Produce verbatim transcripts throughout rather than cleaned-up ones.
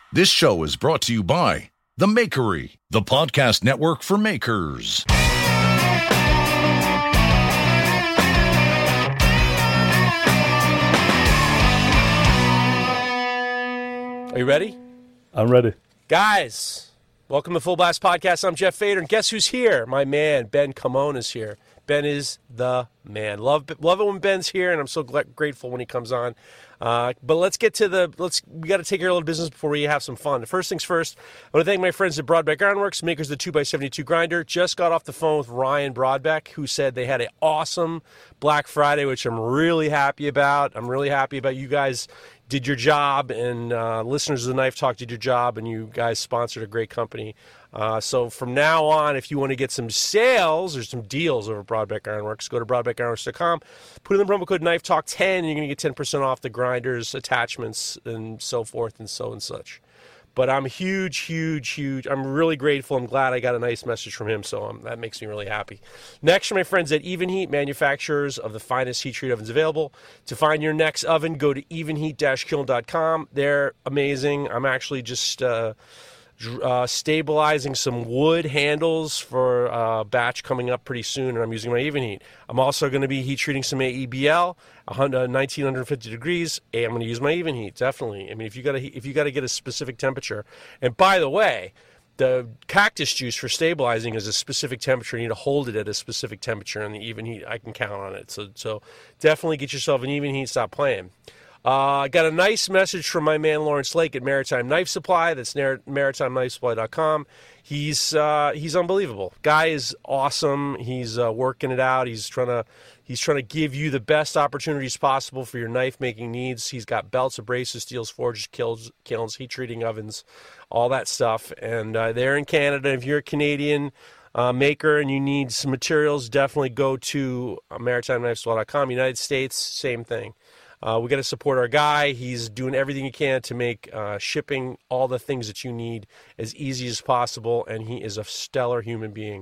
This show is brought to you by The Makery, the podcast network for makers. Are you ready? I'm ready. Guys, welcome to Full Blast Podcast. I'm Jeff Fader, and guess who's here? My man, Ben Camone is here. Ben is the man. Love love it when Ben's here, and I'm so gl- grateful when he comes on. Uh, but let's get to the, let's, we got to take care of a little business before we have some fun. The first things first, I want to thank my friends at Broadbeck Ironworks, makers of the two by seventy-two grinder. Just got off the phone with Ryan Broadbeck, who said they had an awesome Black Friday, which I'm really happy about. I'm really happy about you guys did your job, and uh, listeners of the Knife Talk did your job, and you guys sponsored a great company. Uh, so from now on, if you want to get some sales or some deals over Broadbeck Ironworks, go to broadbeck ironworks dot com, put in the promo code Knife Talk ten, and you're going to get ten percent off the grinders, attachments, and so forth and so and such. But I'm huge, huge, huge. I'm really grateful. I'm glad I got a nice message from him, so um, that makes me really happy. Next are my friends at Even Heat, manufacturers of the finest heat treat ovens available. To find your next oven, go to even heat dash kiln dot com. They're amazing. I'm actually just uh, uh, stabilizing some wood handles for a batch coming up pretty soon, and I'm using my Even Heat. I'm also going to be heat treating some A E B L. nineteen fifty degrees, and I'm going to use my Even Heat, definitely. I mean, if you got to if you got to get a specific temperature, and by the way, the cactus juice for stabilizing is a specific temperature. You need to hold it at a specific temperature, and the Even Heat, I can count on it. So, so definitely get yourself an Even Heat. Stop playing. I uh, got a nice message from my man Lawrence Lake at Maritime Knife Supply. That's maritime knife supply dot com. He's uh, he's unbelievable. Guy is awesome. He's uh, working it out. He's trying to he's trying to give you the best opportunities possible for your knife making needs. He's got belts, abrasives, steels, forges, kilns, kilns, heat treating ovens, all that stuff. And uh, they're in Canada. If you're a Canadian uh, maker and you need some materials, definitely go to maritime knife supply dot com. United States, same thing. Uh, we got to support our guy. He's doing everything he can to make uh, shipping all the things that you need as easy as possible, and he is a stellar human being.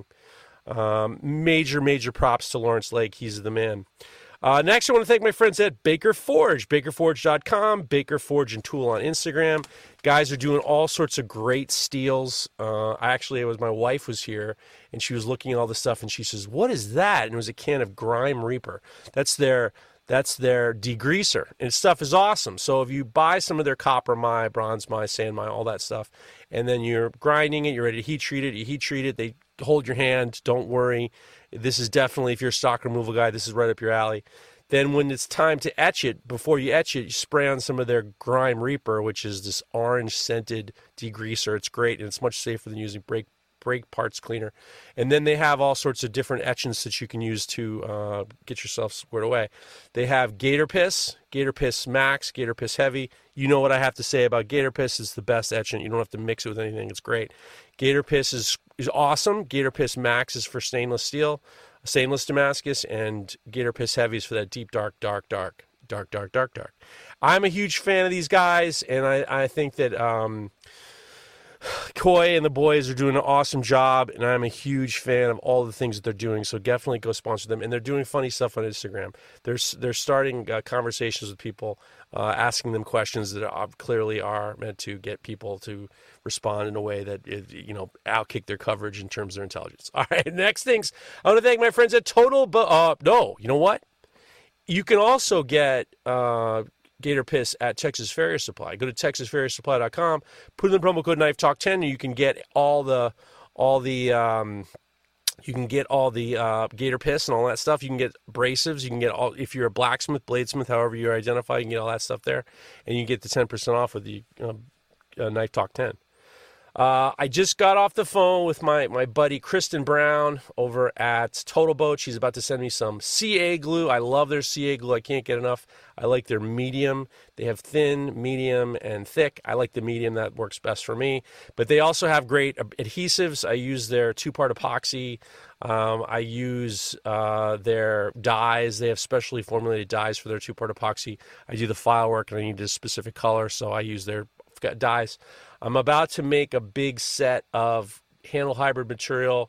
Um, major, major props to Lawrence Lake. He's the man. Uh, next, I want to thank my friends at Baker Forge, baker forge dot com, Baker Forge and Tool on Instagram. Guys are doing all sorts of great steels. Uh, I actually, it was my wife was here, and she was looking at all the stuff, and she says, "What is that?" And it was a can of Grime Reaper. That's their... That's their degreaser, and stuff is awesome. So if you buy some of their copper my, bronze my, sand my, all that stuff, and then you're grinding it, you're ready to heat treat it, you heat treat it, they hold your hand, don't worry. This is definitely, if you're a stock removal guy, this is right up your alley. Then when it's time to etch it, before you etch it, you spray on some of their Grime Reaper, which is this orange-scented degreaser. It's great, and it's much safer than using brake brake parts cleaner. And then they have all sorts of different etchants that you can use to uh, get yourself squared away. They have Gator Piss, Gator Piss Max, Gator Piss Heavy. You know what I have to say about Gator Piss. It's the best etchant. You don't have to mix it with anything. It's great. Gator Piss is, is awesome. Gator Piss Max is for stainless steel, stainless Damascus, and Gator Piss Heavy is for that deep, dark, dark, dark, dark, dark, dark, dark. I'm a huge fan of these guys, and I, I think that... Um, Coy and the boys are doing an awesome job, and I'm a huge fan of all the things that they're doing, so definitely go sponsor them. And they're doing funny stuff on Instagram. They're, they're starting uh, conversations with people, uh, asking them questions that are, clearly are meant to get people to respond in a way that, you know, outkick their coverage in terms of their intelligence. All right, next things. I want to thank my friends at Total, but uh, no, you know what? You can also get... Uh, Gator Piss at Texas Farrier Supply. Go to texas farrier supply dot com, put in the promo code Knife Talk ten, and you can get all the all the um, you can get all the uh, Gator Piss and all that stuff. You can get abrasives. You can get all, if you're a blacksmith, bladesmith, however you identify, you can get all that stuff there, and you get the ten percent off with the uh, uh, Knife Talk ten. Uh, I just got off the phone with my, my buddy Kristen Brown over at Total Boat. She's about to send me some C A glue. I love their C A glue. I can't get enough. I like their medium. They have thin, medium, and thick. I like the medium. That works best for me. But they also have great adhesives. I use their two-part epoxy. Um, I use uh, their dyes. They have specially formulated dyes for their two-part epoxy. I do the file work, and I need a specific color, so I use their dyes. I'm about to make a big set of handle hybrid material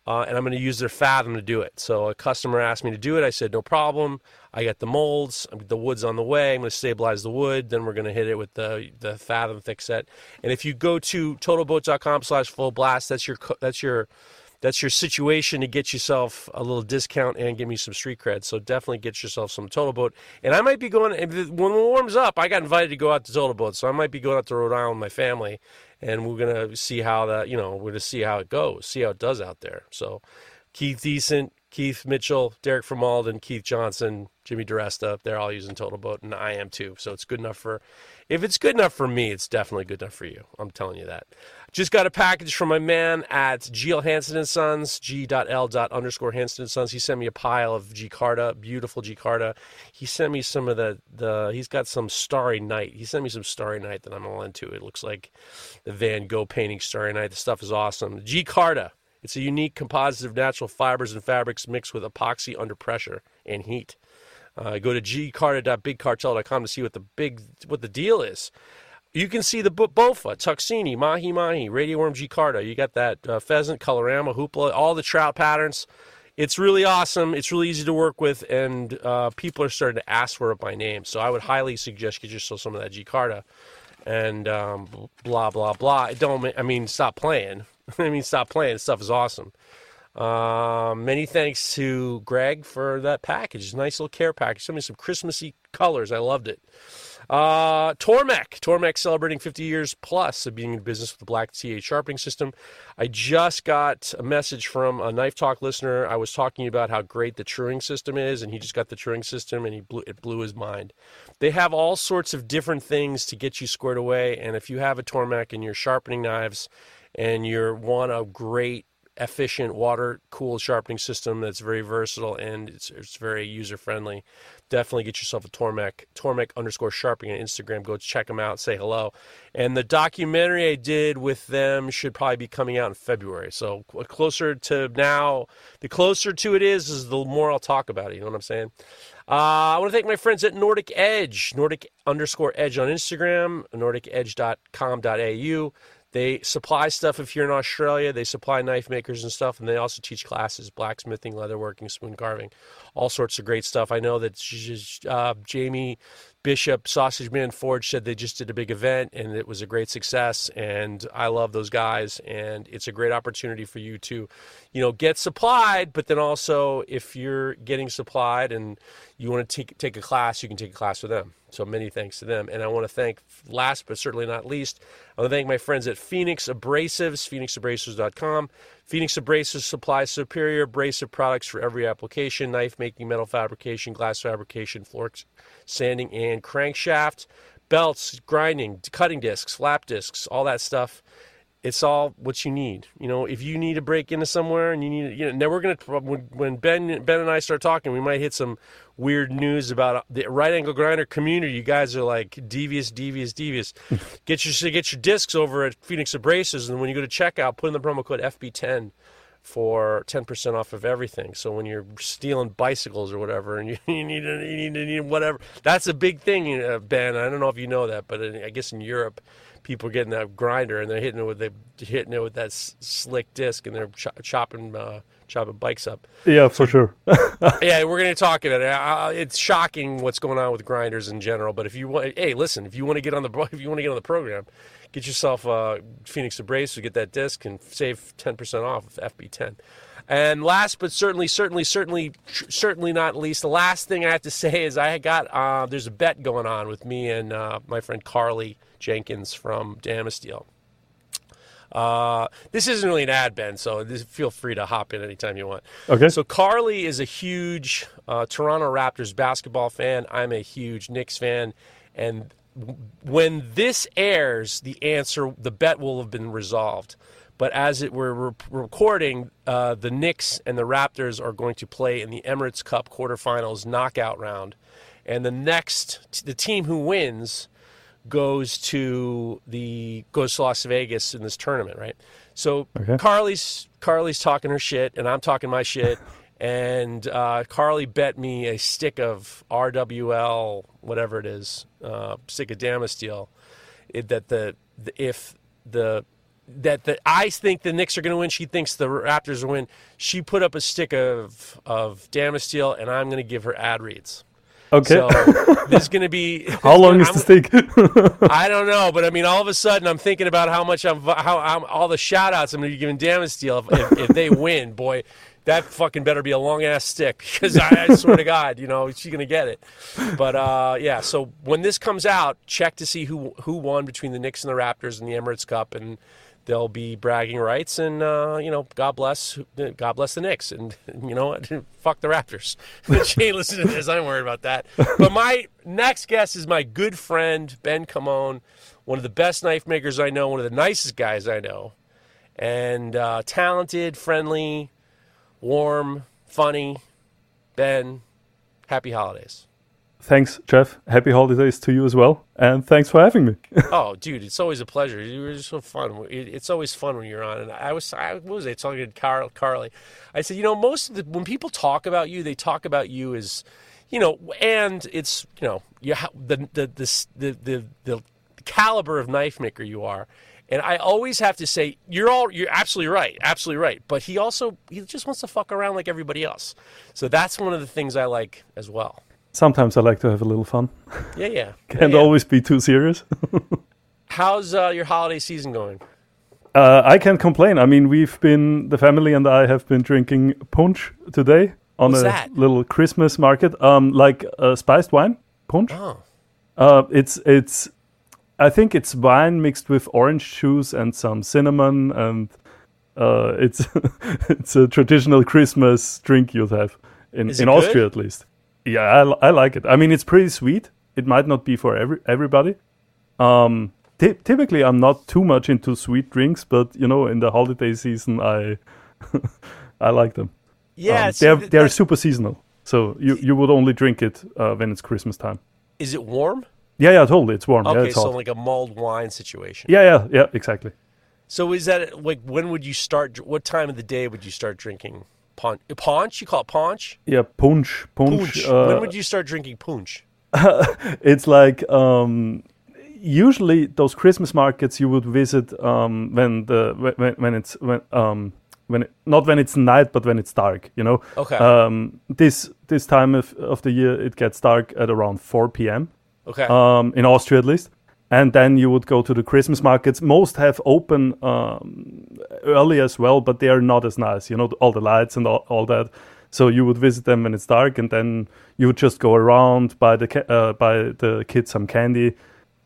uh, and I'm going to use their Fathom to do it. So a customer asked me to do it. I said, no problem. I got the molds. The wood's on the way. I'm going to stabilize the wood. Then we're going to hit it with the the Fathom thick set. And if you go to total boat dot com slash full blast, that's your that's your That's your situation to get yourself a little discount and give me some street cred. So definitely get yourself some Total Boat. And I might be going, when it warms up, I got invited to go out to Total Boat. So I might be going out to Rhode Island with my family. And we're going to see how that, you know, we're going to see how it goes, see how it does out there. So Keith Eason, Keith Mitchell, Derek from Malden, Keith Johnson, Jimmy DeResta, they're all using Total Boat, and I am too. So it's good enough for, if it's good enough for me, it's definitely good enough for you. I'm telling you that. Just got a package from my man at G L Hansen and Sons, G.L. underscore Hansen and Sons. He sent me a pile of G-Carta, beautiful G-Carta. He sent me some of the, the, he's got some Starry Night. He sent me some Starry Night that I'm all into. It looks like the Van Gogh painting Starry Night. The stuff is awesome. G-Carta. It's a unique composite of natural fibers and fabrics mixed with epoxy under pressure and heat. Uh, go to g carta dot big cartel dot com to see what the big what the deal is. You can see the Bofa, Tuxini, Mahi Mahi, Radio Worm G-Carta. You got that uh, pheasant, colorama, hoopla, all the trout patterns. It's really awesome. It's really easy to work with, and uh, people are starting to ask for it by name. So I would highly suggest get yourself some of that G-Carta. And um, blah, blah, blah. It don't, I mean, stop playing. I mean, stop playing. This stuff is awesome. Uh, many thanks to Greg for that package. Nice little care package. Sent me some Christmassy colors. I loved it. Uh, Tormek. Tormek celebrating fifty years plus of being in business with the Black T eight sharpening system. I just got a message from a Knife Talk listener. I was talking about how great the Truing system is, and he just got the Truing system, and he blew, it blew his mind. They have all sorts of different things to get you squared away, and if you have a Tormek and you're sharpening knives and you want a great efficient water-cooled sharpening system that's very versatile and it's, it's very user-friendly, definitely get yourself a Tormek, Tormek underscore sharpening on Instagram. Go check them out, say hello. And the documentary I did with them should probably be coming out in February. So closer to now, the closer to it is, is the more I'll talk about it. You know what I'm saying? Uh, I want to thank my friends at Nordic Edge, Nordic underscore Edge on Instagram, nordic edge dot com dot a u. They supply stuff if you're in Australia. They supply knife makers and stuff, and they also teach classes, blacksmithing, leatherworking, spoon carving, all sorts of great stuff. I know that uh, Jamie Bishop, Sausage Man Forge, said they just did a big event, and it was a great success, and I love those guys, and it's a great opportunity for you to, you know, get supplied, but then also if you're getting supplied and you want to take, take a class, you can take a class with them. So many thanks to them. And I want to thank, last but certainly not least, I want to thank my friends at Phoenix Abrasives, phoenix abrasives dot com. Phoenix Abrasives supplies superior abrasive products for every application: knife making, metal fabrication, glass fabrication, floor sanding, and crankshaft, belts, grinding, cutting discs, flap discs, all that stuff. It's all what you need. You know, if you need to break into somewhere and you need, you know, now we're going to, when, when Ben Ben and I start talking, we might hit some weird news about the right angle grinder community. You guys are like devious, devious, devious. Get your get your discs over at Phoenix Abrasives, and when you go to checkout, put in the promo code F B ten for ten percent off of everything. So when you're stealing bicycles or whatever, and you, you need a, you need, you need whatever, that's a big thing, uh, Ben. I don't know if you know that, but I guess in Europe, people are getting that grinder and they're hitting it with they hitting it with that s- slick disc, and they're ch- chopping uh, chopping bikes up. Yeah, for sure. Yeah, we're going to talk about it. Uh, it's shocking what's going on with grinders in general. But if you want, hey, listen, if you want to get on the if you want to get on the program, get yourself uh, Phoenix Abrasives, get that disc, and save ten percent off of F B ten. And last but certainly, certainly, certainly, certainly not least, the last thing I have to say is I got uh, there's a bet going on with me and uh, my friend Carly Jenkins from Damasteel. Uh, this isn't really an ad, Ben, so this, feel free to hop in anytime you want. Okay. So Carly is a huge uh, Toronto Raptors basketball fan. I'm a huge Knicks fan, and when this airs, the answer, the bet will have been resolved. But as it we're re- recording, uh, the Knicks and the Raptors are going to play in the Emirates Cup quarterfinals knockout round, and the next, the team who wins goes to the goes to Las Vegas in this tournament, right? So okay. Carly's Carly's talking her shit, and I'm talking my shit, and uh, Carly bet me a stick of R W L, whatever it is, uh, stick of Damasteel, it, that the, the if the that the I think the Knicks are going to win. She thinks the Raptors will win. She put up a stick of of Damasteel, and I'm going to give her ad reads. Okay. So there's going to be. How long is I'm, the stick? I don't know, but I mean, all of a sudden, I'm thinking about how much I'm, how I'm, all the shout outs I'm going to be giving Damasteel if, if, if they win. Boy, that fucking better be a long ass stick because I, I swear to God, you know, she's going to get it. But uh, yeah, so when this comes out, check to see who who won between the Knicks and the Raptors in the Emirates Cup, and they'll be bragging rights, and uh, you know, God bless, God bless the Knicks, and you know what, fuck the Raptors. She ain't listening to this. I'm worried about that. But my next guest is my good friend Ben Camone, one of the best knife makers I know, one of the nicest guys I know, and uh, talented, friendly, warm, funny. Ben, happy holidays. Thanks, Jeff. Happy holidays to you as well. And thanks for having me. Oh, dude, it's always a pleasure. You were just so fun. It, it's always fun when you're on. And I was, I what was I talking to Carl, Carly? I said, you know, most of the, when people talk about you, they talk about you as, you know, and it's, you know, you ha- the, the, the, the, the, the caliber of knife maker you are. And I always have to say, you're all, you're absolutely right, absolutely right. But he also, he just wants to fuck around like everybody else. So that's one of the things I like as well. Sometimes I like to have a little fun. Yeah, yeah. Can't yeah, yeah. always be too serious. How's uh, your holiday season going? Uh, I can't complain. I mean, we've been, the family and I have been drinking punch today on What's a that? little Christmas market, um, like uh, spiced wine punch. Oh. Uh, it's, it's, I think it's wine mixed with orange juice and some cinnamon, and uh, it's it's a traditional Christmas drink you'd have in, Is in it Austria good? at least. Yeah, I, I like it. I mean, it's pretty sweet. It might not be for every everybody. Um, ty- typically, I'm not too much into sweet drinks, but you know, in the holiday season, I I like them. Yeah, um, see, they're th- they're that- super seasonal. So you, you would only drink it uh, when it's Christmas time. Is it warm? Yeah, yeah, totally. It's warm. Okay, yeah, it's so hot. like a mulled wine situation. Yeah, yeah, yeah, exactly. So is that like when would you start? What time of the day would you start drinking punch? Punch? You call it punch? Yeah, punch, punch. Punch. Uh, when would you start drinking punch? It's like um, usually those Christmas markets you would visit um, when the when, when it's when um, when it, not when it's night but when it's dark. You know. Okay. Um, this this time of of the year it gets dark at around four p.m. Okay. Um, in Austria at least. And then you would go to the Christmas markets. Most have open um, early as well, but they are not as nice. You know, all the lights and all, all that. So you would visit them when it's dark, and then you would just go around, buy the ca- uh, buy the kids some candy,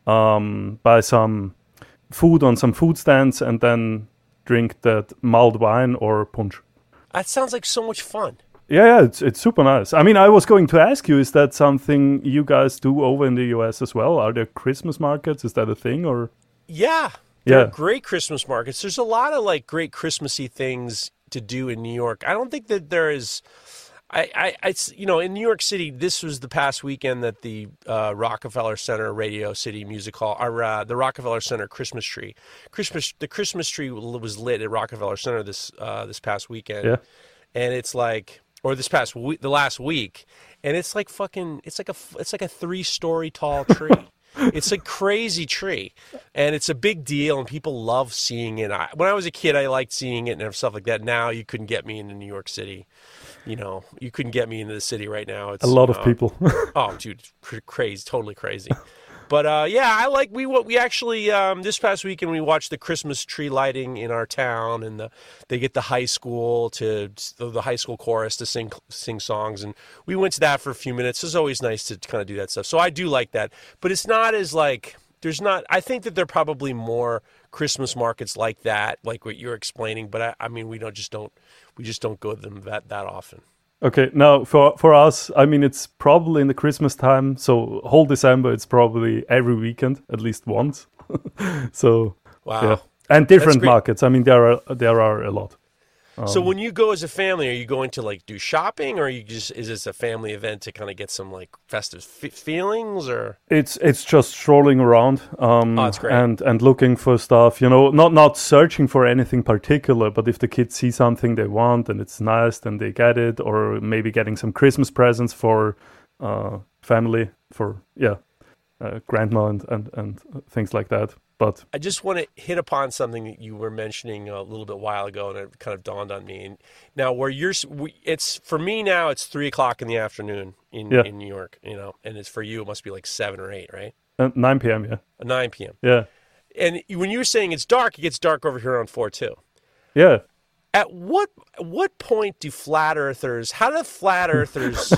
um, buy some food on some food stands, and then drink that mulled wine or punch. That sounds like so much fun. Yeah, yeah, it's it's super nice. I mean, I was going to ask you, is that something you guys do over in the U S as well? Are there Christmas markets? Is that a thing, or? Yeah. There Yeah. are great Christmas markets. There's a lot of like great Christmassy things to do in New York. I don't think that there is. I, I, it's, you know, in New York City, this was the past weekend that the uh, Rockefeller Center Radio City Music Hall, or uh, the Rockefeller Center Christmas tree, Christmas, the Christmas tree was lit at Rockefeller Center this uh, this past weekend, Yeah. and it's like, or this past week, the last week, and it's like fucking, it's like a, it's like a three story tall tree. It's a crazy tree, and it's a big deal, and people love seeing it. I, when I was a kid, I liked seeing it and stuff like that. Now you couldn't get me into New York City. You know, you couldn't get me into the city right now. It's A lot you of know, people. Oh, dude, cr- crazy, totally crazy. But uh, yeah, I like we what we actually um, this past weekend we watched the Christmas tree lighting in our town, and the, they get the high school to the high school chorus to sing sing songs, and we went to that for a few minutes. It's always nice to kind of do that stuff. So I do like that, but it's not as like there's not. I think that there are probably more Christmas markets like that, like what you're explaining. But I, I mean, we don't just don't we just don't go to them that that often. Okay, now for for us, I mean, it's probably in the Christmas time, so whole December, it's probably every weekend, at least once. So, Wow. yeah. And different great. markets. I mean, there are there are a lot. So when you go as a family, are you going to like do shopping, or are you just is this a family event to kind of get some like festive f- feelings, or It's it's just strolling around um, Oh, that's great. and and looking for stuff. You know, not not searching for anything particular, but if the kids see something they want and it's nice, then they get it. Or maybe getting some Christmas presents for uh, family, for yeah, uh, grandma and, and and things like that. But I just want to hit upon something that you were mentioning a little bit while ago, and it kind of dawned on me. And now, where you're, it's for me now, it's three o'clock in the afternoon in, Yeah. in New York, you know, and it's for you, it must be like seven or eight, right? uh, nine p.m. Yeah, nine p.m. yeah, And when you were saying it's dark, it gets dark over here around four too. yeah. At what what point do flat earthers? How do flat earthers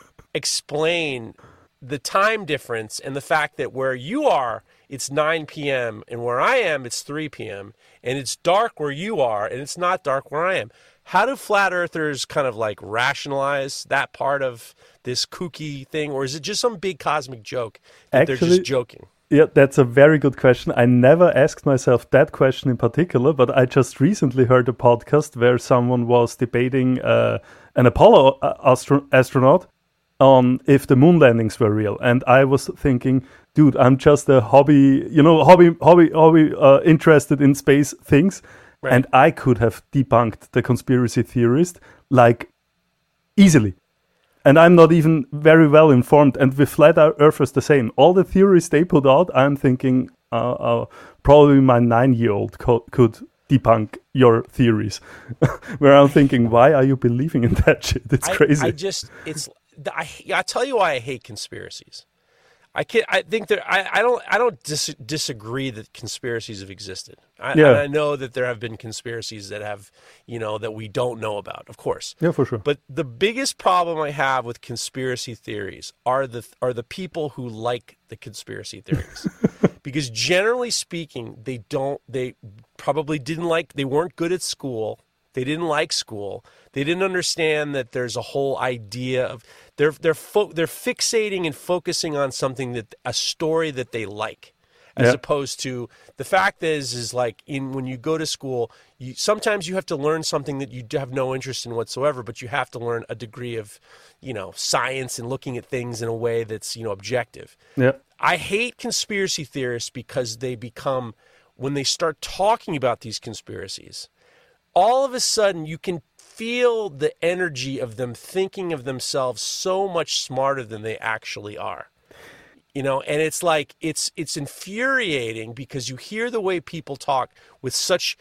explain the time difference and the fact that where you are, it's nine p.m. and where I am, it's three p.m. and it's dark where you are and it's not dark where I am? How do flat earthers kind of like rationalize that part of this kooky thing, or is it just some big cosmic joke that they're Actually- just joking? Yeah, that's a very good question. I never asked myself that question in particular, but I just recently heard a podcast where someone was debating uh, an Apollo uh, astro- astronaut on if the moon landings were real, and I was thinking, dude, I'm just a hobby, you know, hobby, hobby, hobby, uh, interested in space things, Right. and I could have debunked the conspiracy theorist like easily. And I'm not even very well informed. And with flat earthers the same. All the theories they put out, I'm thinking uh, uh, probably my nine-year-old co- could debunk your theories. Where I'm thinking, why are you believing in that shit? It's I, crazy. I just, it's, I, I tell you why I hate conspiracies. I can I think that I, I don't I don't dis- disagree that conspiracies have existed. I, Yeah. and I know that there have been conspiracies that have, you know, that we don't know about, of course. Yeah, for sure. But the biggest problem I have with conspiracy theories are the are the people who like the conspiracy theories. Because generally speaking, they don't they probably didn't like they weren't good at school. They didn't like school. They didn't understand that there's a whole idea of they're they're fo- they're fixating and focusing on something that a story that they like, as Yeah. opposed to the fact is is like in when you go to school, you sometimes you have to learn something that you have no interest in whatsoever, but you have to learn a degree of, you know, science and looking at things in a way that's, you know, objective. Yeah. I hate conspiracy theorists because they become, when they start talking about these conspiracies, all of a sudden you can feel the energy of them thinking of themselves so much smarter than they actually are. You know, and it's like, it's it's infuriating because you hear the way people talk with such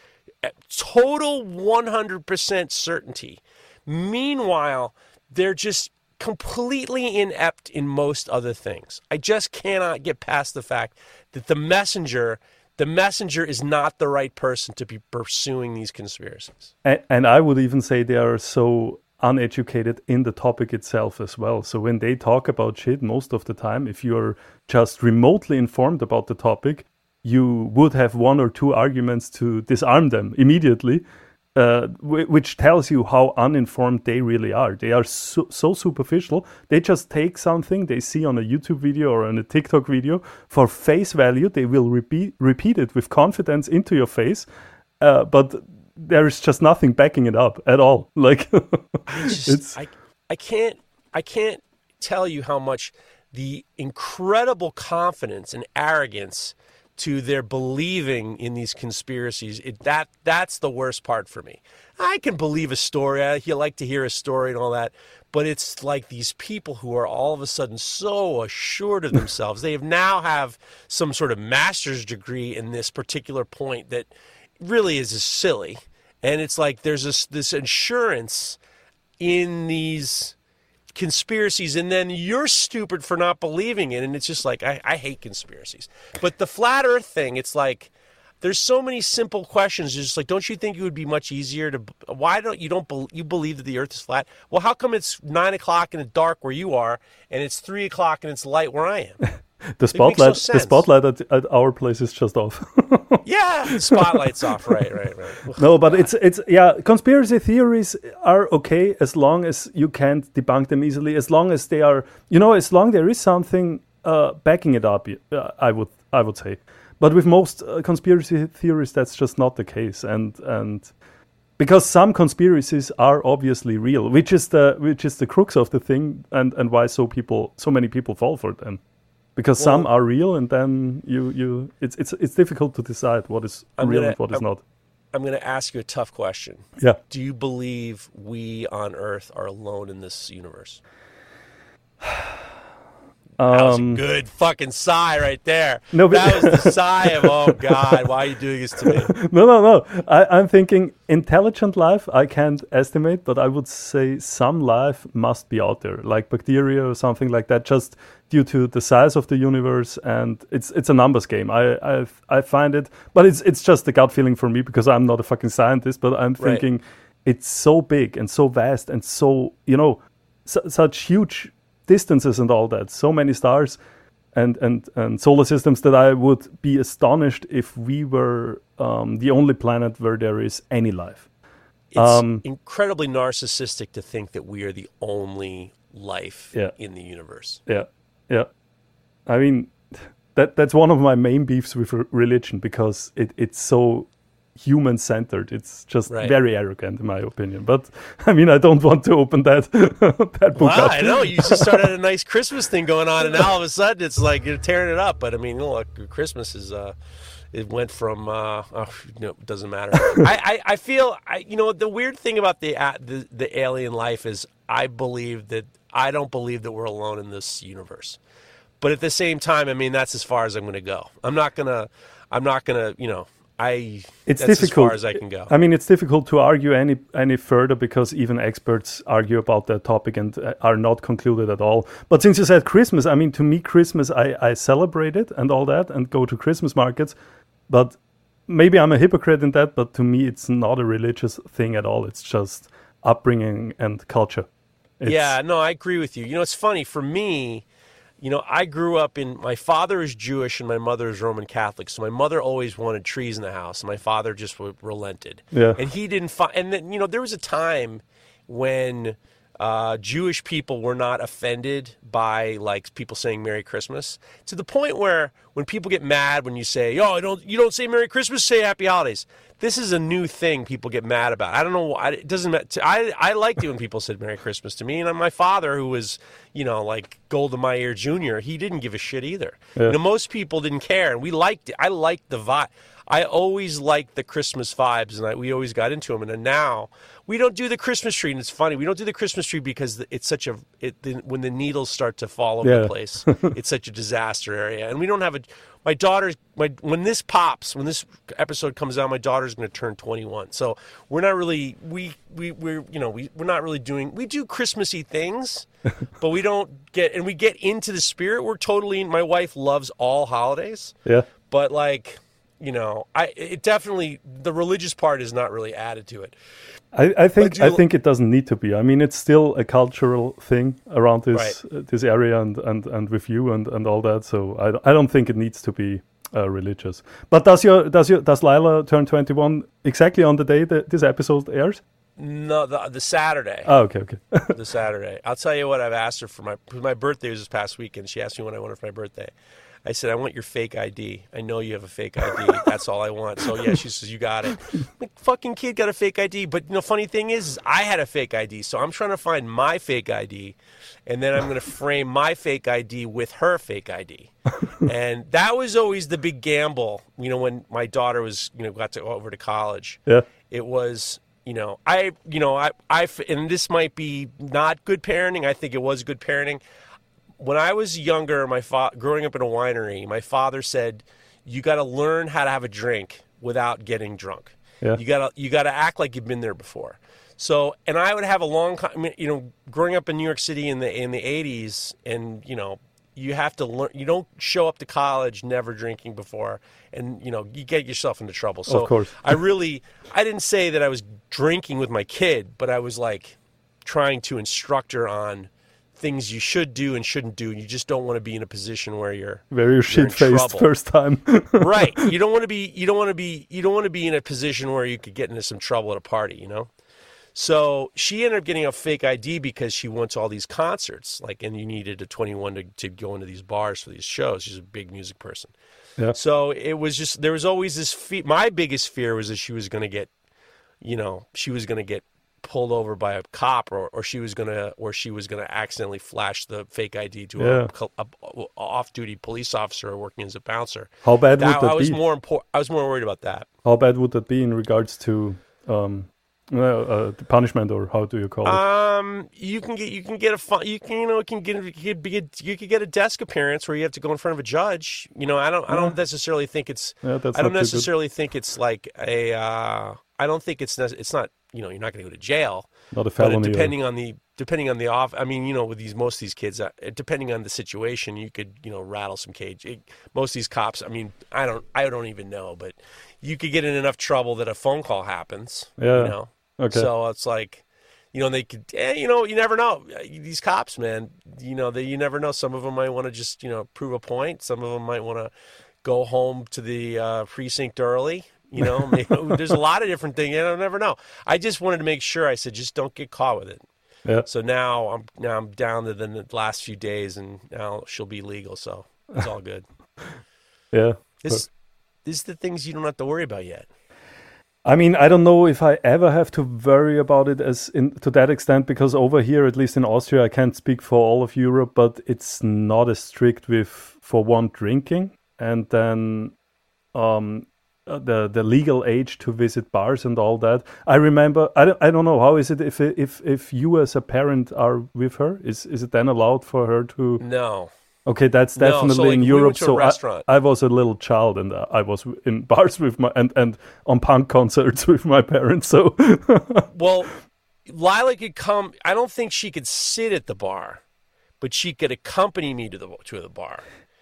total one hundred percent certainty. Meanwhile, they're just completely inept in most other things. I just cannot get past the fact that the messenger, the messenger is not the right person to be pursuing these conspiracies. And, and I would even say they are so uneducated in the topic itself as well. So when they talk about shit, most of the time, if you're just remotely informed about the topic, you would have one or two arguments to disarm them immediately, uh, w- which tells you how uninformed they really are. They are so, so superficial. They just take something they see on a YouTube video or on a TikTok video for face value. They will repeat repeat it with confidence into your face, uh, but there is just nothing backing it up at all. Like, I just, it's I, I can't, I can't tell you how much the incredible confidence and arrogance to their believing in these conspiracies, it, that that's the worst part for me. I can believe a story. I you like to hear a story and all that, but it's like these people who are all of a sudden so assured of themselves. They have now have some sort of master's degree in this particular point that really is just silly. And it's like there's this this assurance in these conspiracies, and then you're stupid for not believing it. And it's just like, I, I hate conspiracies. But the flat earth thing, it's like there's so many simple questions. It's just like, don't you think it would be much easier to, why don't you don't be, you believe that the earth is flat? Well, how come it's nine o'clock and it's dark where you are and it's three o'clock and it's light where I am? the no spotlight. the sense. spotlight at, at our place is just off. Yeah, the spotlight's off. Right, right, right. No, but it's it's yeah. Conspiracy theories are okay as long as you can't debunk them easily. As long as they are, you know, as long there is something uh, backing it up. Uh, I would I would say, but with most uh, conspiracy theories, that's just not the case. And and because some conspiracies are obviously real, which is the which is the crux of the thing, and and why so people so many people fall for them. Because Well, some are real, and then you, you it's it's it's difficult to decide what is I'm real gonna- and what is I'm- not. I'm going to ask you a tough question. Yeah. Do you believe we on Earth are alone in this universe? That was a Um, good fucking sigh right there. No, but- that was the sigh of, oh God, why are you doing this to me? no, no, no. I, I'm thinking intelligent life, I can't estimate, but I would say some life must be out there, like bacteria or something like that, just due to the size of the universe. And it's it's a numbers game. I I, I find it, but it's it's just a gut feeling for me because I'm not a fucking scientist, but I'm Right. thinking it's so big and so vast and so, you know, su- such huge distances and all that, so many stars and, and, and solar systems that I would be astonished if we were um, the only planet where there is any life. It's Um, incredibly narcissistic to think that we are the only life Yeah. in the universe. Yeah, yeah. I mean, that that's one of my main beefs with re- religion because it, it's so human-centered. It's just Right. very arrogant, in my opinion. But I mean, I don't want to open that that book Wow, up. I know. You just started a nice Christmas thing going on, and now all of a sudden it's like you're tearing it up. But I mean, look, Christmas is, uh, it went from, uh, oh, no, it doesn't matter. I, I, I feel, I, you know, the weird thing about the, uh, the the alien life is I believe that, I don't believe that we're alone in this universe. But at the same time, I mean, that's as far as I'm going to go. I'm not going to, I'm not going to, you know, I, It's that's difficult. as far as I can go. I mean, it's difficult to argue any any further because even experts argue about that topic and uh, are not concluded at all. But since you said Christmas, I mean, to me, Christmas, I, I celebrate it and all that and go to Christmas markets. But maybe I'm a hypocrite in that, but to me, it's not a religious thing at all. It's just upbringing and culture. It's, Yeah, no, I agree with you. You know, it's funny. For me, you know, I grew up in, my father is Jewish and my mother is Roman Catholic. So my mother always wanted trees in the house. And my father just w- relented. Yeah. And he didn't find, and then, you know, there was a time when uh, Jewish people were not offended by like people saying Merry Christmas, to the point where when people get mad when you say, "Oh, I don't, you don't say Merry Christmas, say Happy Holidays." This is a new thing people get mad about. I don't know why. It doesn't matter. I I liked it when people said Merry Christmas to me, and my father, who was, you know, like Golda Meir Junior, he didn't give a shit either. Yeah. You know, most people didn't care, and we liked it. I liked the vibe. I always liked the Christmas vibes, and I, we always got into them. And then now we don't do the Christmas tree, and it's funny. We don't do the Christmas tree because it's such a it, the, when the needles start to fall over Yeah. the place, it's such a disaster area. And we don't have a. My daughter's my when this pops, when this episode comes out, my daughter's going to turn twenty-one. So we're not really we we we're you know we we're not really doing. We do Christmassy things, but we don't get and we get into the spirit. We're totally. My wife loves all holidays, Yeah. but like. You know, I it definitely the religious part is not really added to it. I, I think But you- I think it doesn't need to be. I mean, it's still a cultural thing around this Right. uh, this area and, and, and with you and, and all that. So I, I don't think it needs to be uh, religious. But does your does your does Lila turn twenty-one exactly on the day that this episode airs? No, the the Saturday, Oh, okay, okay. the Saturday. I'll tell you what I've asked her for my my birthday was this past weekend. She asked me what I wanted for my birthday. I said, I want your fake I D. I know you have a fake I D. That's all I want. So, yeah, she says, you got it. The fucking kid got a fake I D. But, you know, funny thing is, is I had a fake I D. So I'm trying to find my fake I D. And then I'm going to frame my fake I D with her fake I D. And that was always the big gamble, you know, when my daughter was, you know, got to go over to college. Yeah. It was, you know, I, you know, I, I, and this might be not good parenting. I think it was good parenting. When I was younger, my fa- growing up in a winery, my father said, "You got to learn how to have a drink without getting drunk. Yeah. You got to you got to act like you've been there before." So, and I would have a long, I mean, you know, growing up in New York City in the in the eighties, and you know, you have to learn. You don't show up to college never drinking before, and you know, you get yourself into trouble. So, Of course. I really, I didn't say that I was drinking with my kid, but I was like trying to instruct her on things you should do and shouldn't do. You just don't want to be in a position where you're Where you're in shit faced trouble. first time. right. You don't want to be. You don't want to be. You don't want to be in a position where you could get into some trouble at a party. You know. So she ended up getting a fake I D because she went to all these concerts, like, and you needed a twenty-one to, to go into these bars for these shows. She's a big music person. Yeah. So it was just, there was always this fear. My biggest fear was that she was going to get, you know, she was going to get pulled over by a cop, or, or she was going to, or she was going to accidentally flash the fake I D to Yeah. a, a, a off-duty police officer working as a bouncer. How bad That, would I that was be? more important. I was more worried about that. How bad would that be in regards to um, Uh, uh, the punishment, or how do you call it? Um, you can get you can get a fun, you can you know can get you could get you could get a desk appearance where you have to go in front of a judge. You know, I don't I don't necessarily think it's Yeah, that's I don't not too good. necessarily think it's like a uh, I don't think it's nec- it's not you know you're not going to go to jail. Not a But felony. it, or- depending on the depending on the off, I mean, you know, with these most of these kids, uh, depending on the situation, you could you know rattle some cage. It, most of these cops, I mean, I don't I don't even know, but you could get in enough trouble that a phone call happens. Yeah. You know. Okay. So it's like, you know, they could, eh, you know, you never know. These cops, man, you know, they, you never know. Some of them might want to just, you know, prove a point. Some of them might want to go home to the uh, precinct early. You know, maybe, there's a lot of different things. I don't never know. I just wanted to make sure. I said, just don't get caught with it. Yeah. So now I'm now I'm down to the, the last few days, and now she'll be legal. So it's all good. Yeah. This, this is the things you don't have to worry about yet. I mean, I don't know if I ever have to worry about it as in to that extent, because over here, at least in Austria, I can't speak for all of Europe, but it's not as strict with, for one, drinking, and then um, uh, the the legal age to visit bars and all that. I remember, I don't, I don't know, how is it if if if you as a parent are with her? Is is it then allowed for her to? No. Okay, that's No, so, definitely like, in we Europe. went to a So I, restaurant. I was a little child, and uh, I was in bars with my and, and on punk concerts with my parents. So Well, Lila could come. I don't think she could sit at the bar, but she could accompany me to the to the bar.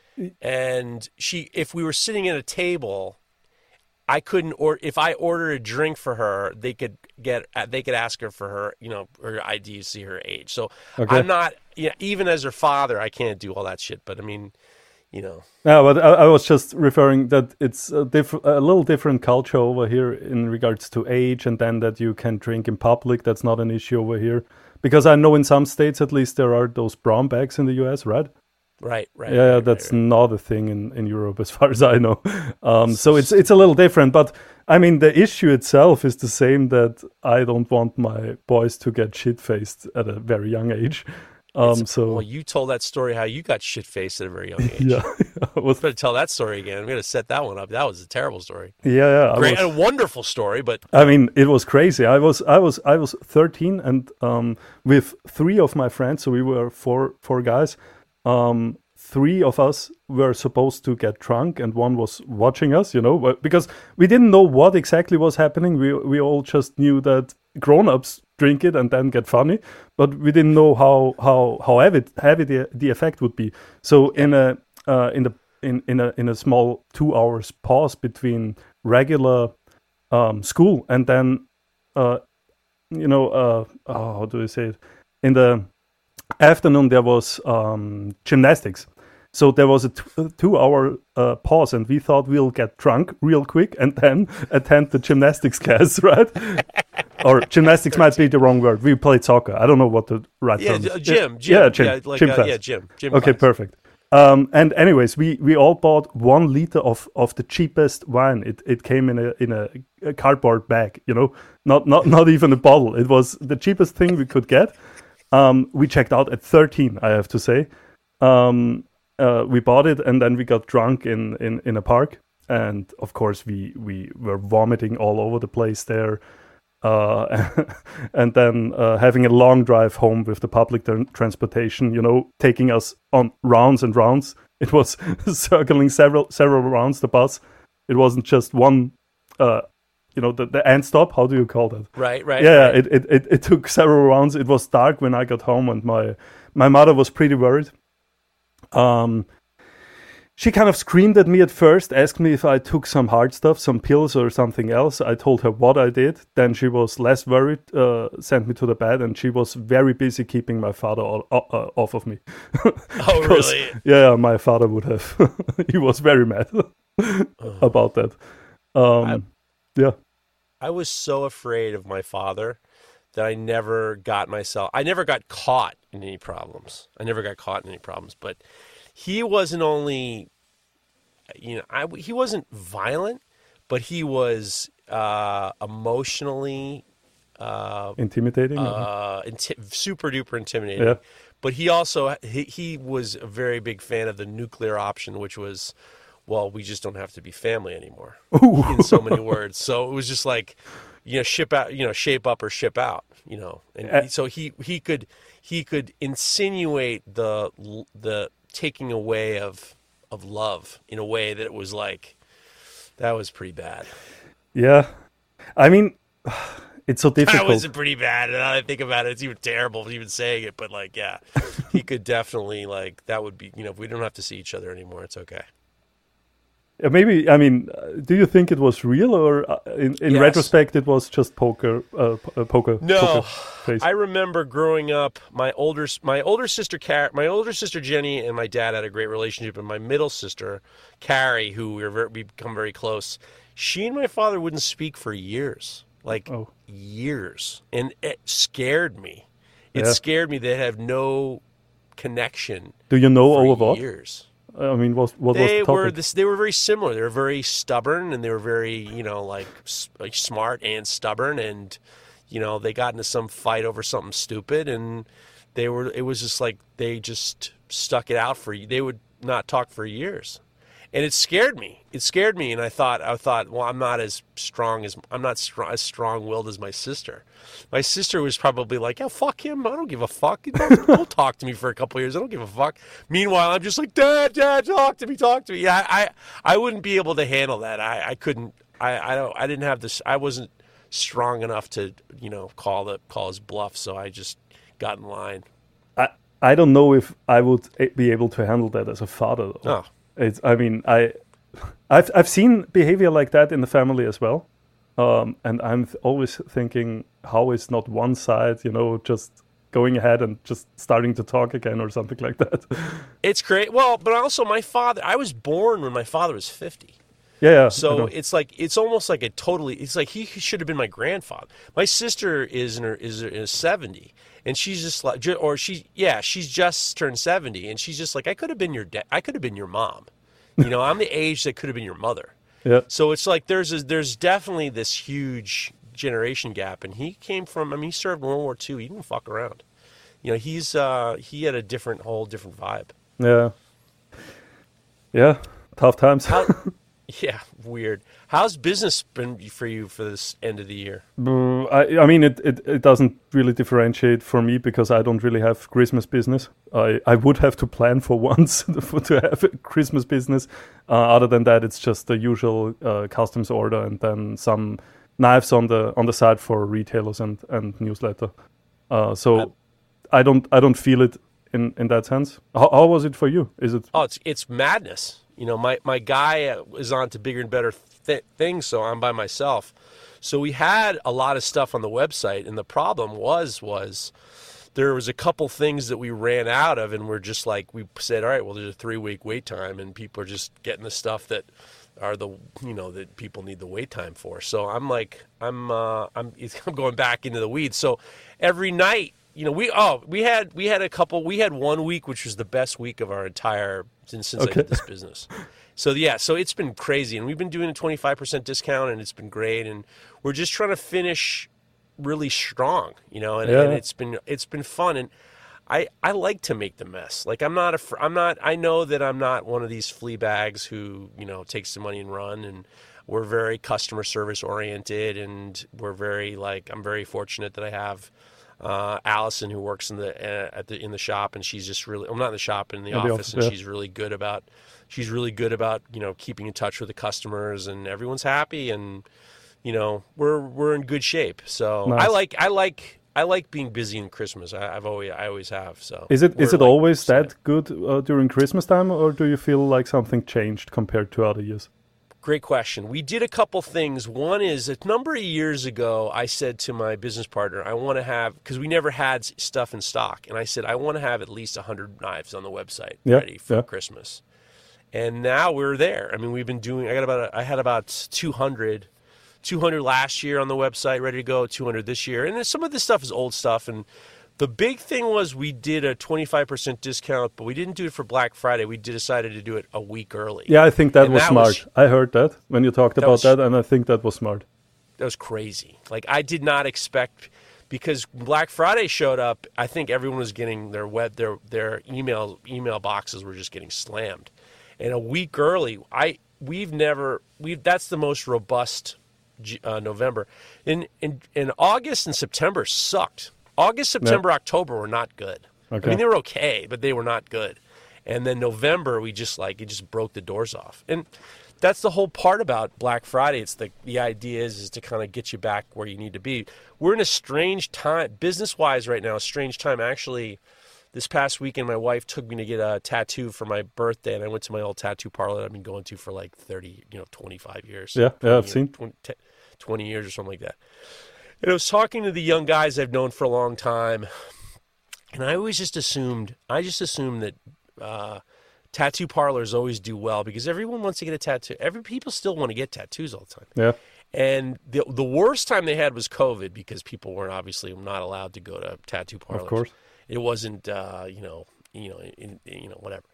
And she, if we were sitting at a table, I couldn't. Or if I ordered a drink for her, they could get. They could ask her for her, you know, her I D to see her age. So Okay. I'm not. Yeah, even as her father, I can't do all that shit. But I mean, you know. no, but I, I was just referring that it's a, diff- a little different culture over here in regards to age, and then that you can drink in public. That's not an issue over here, because I know in some states at least there are those brown bags in the U S, right? Right, right. Yeah, right, that's right, right. not a thing in, in Europe as far as I know. Um, so it's it's a little different, but I mean the issue itself is the same, that I don't want my boys to get shit faced at a very young age. Um, It's- so well, you told that story how you got shit faced at a very young age. yeah, I was, Better tell that story again. I'm gonna set that one up. That was a terrible story. yeah, yeah. I Great, was- a wonderful story, but I mean, it was crazy. I was, I was, I was thirteen, and um, with three of my friends, so we were four, four guys. Um, three of us were supposed to get drunk, and one was watching us. You know, but- because we didn't know what exactly was happening. We we all just knew that grown-ups drink it and then get funny, but we didn't know how how how heavy heavy the, the effect would be. So in a uh, in the in in a in a small two hours pause between regular um, school and then uh, you know uh, oh, how do I say it, in the afternoon there was um, gymnastics. So there was a t- a two-hour uh, pause, and we thought we'll get drunk real quick and then attend the gymnastics class, right? Or gymnastics might be the wrong word. We played soccer. I don't know what the right yeah, term is. uh, gym, gym, Yeah, gym, like, gym uh, class. yeah, gym, gym. Okay, class. perfect. Um, and anyways, we, we all bought one liter of, of the cheapest wine. It it came in a in a, a cardboard bag, you know, not not not even a bottle. It was the cheapest thing we could get. Um, we checked out at thirteen, I have to say. Um, uh, we bought it, and then we got drunk in, in, in a park, and of course we we were vomiting all over the place there. Uh, and then uh, having a long drive home with the public tran- transportation, you know, taking us on rounds and rounds. It was circling several several rounds, the bus. It wasn't just one, uh, you know, the, the end stop. How do you call that? Right, right. Yeah, right. it, it, it, it took several rounds. It was dark when I got home, and my, my mother was pretty worried. Um, She kind of screamed at me at first, asked me if I took some hard stuff, some pills or something else. I told her what I did. Then she was less worried, uh, sent me to the bed, and she was very busy keeping my father all, uh, off of me. Oh, Because, really? yeah, my father would have. He was very mad about that. Um, I- yeah. I was so afraid of my father that I never got myself. I never got caught in any problems. I never got caught in any problems, but. He wasn't only, you know, I, he wasn't violent, but he was uh, emotionally uh, Intimidating? uh, inti- super duper intimidating. Yeah. But he also he, he was a very big fan of the nuclear option, which was, well, we just don't have to be family anymore. In so many words. So it was just like, you know, ship out, you know, shape up or ship out, you know. And Uh, so he, he could he could insinuate the the taking away of of love in a way that it was like, that was pretty bad. Yeah. I mean, it's so That difficult. was pretty bad. And now that I think about it, it's even terrible even saying it. But like, yeah, he could definitely like, that would be, you know, we don't have to see each other anymore. It's okay. Uh, Maybe, I mean, uh, do you think it was real, or uh, in, in Yes. retrospect it was just poker? Uh, p- uh, poker. No, poker face? I remember growing up. My older my older sister Car- my older sister Jenny and my dad had a great relationship, and my middle sister Carrie, who we were very, we become very close. She and my father wouldn't speak for years, like Oh. years, and it scared me. It Yeah. scared me. They have no connection Do you know for all of what? years. I mean, what what was They the topic? were this. They were very similar. They were very stubborn, and they were very, you know, like, s- like smart and stubborn, and you know, they got into some fight over something stupid, and they were. It was just like they just stuck it out for. They would not talk for years, and it scared me. It scared me, and I thought, I thought, well, I'm not as strong as I'm not strong, as strong-willed as my sister. My sister was probably like, yeah, fuck him. I don't give a fuck. Don't, don't talk to me for a couple of years. I don't give a fuck. Meanwhile, I'm just like, Dad, Dad, talk to me, talk to me. Yeah, I, I, I wouldn't be able to handle that. I, I couldn't. I, I don't. I didn't have this. I wasn't strong enough to, you know, call the call his bluff. So I just got in line. I I don't know if I would a- be able to handle that as a father. Though. Oh, It's. I mean, I, I've I've seen behavior like that in the family as well, um, and I'm th- always thinking, how is not one side, you know, just going ahead and just starting to talk again or something like that? it's great. Well, but also my father. I was born when my father was fifty. yeah. yeah I So know. it's like it's almost like a totally. It's like he should have been my grandfather. My sister is in her is is seventy, and she's just like, ju- or she yeah, she's just turned seventy, and she's just like, I could have been your dad. I could have been your mom. You know, I'm the age that could have been your mother. yeah. So it's like there's a, there's definitely this huge generation gap, and he came from. I mean, he served World War Two. He didn't fuck around. You know, he's uh, he had a different whole different vibe. Yeah. Yeah. Tough times. How, yeah, weird. How's business been for you for this end of the year? Mm, I, I mean, it, it, it doesn't really differentiate for me because I don't really have Christmas business. I, I would have to plan for once for, to have a Christmas business. Uh, other than that, it's just the usual uh, customs order and then some knives on the on the side for retailers and, and newsletter. Uh, so I, I don't I don't feel it in, in that sense. How, how was it for you? Is it? Oh, it's it's madness. You know, my my guy uh, is on to bigger and better th- things, so I'm by myself. So we had a lot of stuff on the website, and the problem was was there was a couple things that we ran out of, and we're just like we said, all right, well, there's a three week wait time, and people are just getting the stuff that are the you know that people need the wait time for. So I'm like I'm uh, I'm I'm going back into the weeds. So every night. You know, we oh we had we had a couple we had one week which was the best week of our entire since since Okay. I did this business. So yeah, so it's been crazy, and we've been doing a twenty-five percent discount, and it's been great, and we're just trying to finish really strong, you know, and, Yeah. and it's been it's been fun, and I I like to make the mess. Like I'm not a fr- I'm not I know that I'm not one of these flea bags who you know takes the money and run, and we're very customer service oriented, and we're very like I'm very fortunate that I have. Uh, Allison, who works in the uh, at the in the shop, and she's just really, I'm not in the shop, in the In the office, office, and yeah. she's really good about, she's really good about you know keeping in touch with the customers, and everyone's happy, and you know we're we're in good shape. So Nice. I like I like I like being busy in Christmas. I, I've always I always have. So Is it is we're, it like, always set. that good uh, during Christmas time, or do you feel like something changed compared to other years? Great question. We did a couple things. One is a number of years ago, I said to my business partner, I want to have, because we never had s- stuff in stock. And I said, I want to have at least one hundred knives on the website Yeah, ready for yeah. Christmas. And now we're there. I mean, we've been doing, I got about, a, I had about two hundred, two hundred last year on the website ready to go, two hundred this year. And then some of this stuff is old stuff. And the big thing was we did a twenty-five percent discount, but we didn't do it for Black Friday. We decided to do it a week early. Yeah, I think that And was that smart. was- I heard that when you talked That about was- that, and I think that was smart. That was crazy. Like I did not expect, because Black Friday showed up. I think everyone was getting their web, their their email email boxes were just getting slammed. And a week early, I we've never we've that's the most robust uh, November. In, in in August and September sucked. August, September, yeah. October were not good. Okay. I mean, they were okay, but they were not good. And then November, we just like it just broke the doors off. And that's the whole part about Black Friday. It's the the idea is is to kind of get you back where you need to be. We're in a strange time, business wise, right now. A strange time, actually. This past weekend, my wife took me to get a tattoo for my birthday, and I went to my old tattoo parlor that I've been going to for like thirty, you know, twenty-five years. Yeah, yeah, I've seen twenty, twenty years or something like that. And I was talking to the young guys I've known for a long time, and I always just assumed, I just assumed that uh, tattoo parlors always do well because everyone wants to get a tattoo. Every people still want to get tattoos all the time. Yeah. And the the worst time they had was COVID because people weren't obviously not allowed to go to tattoo parlors. Of course. It wasn't, uh, you know, you know, in, in, you know, whatever.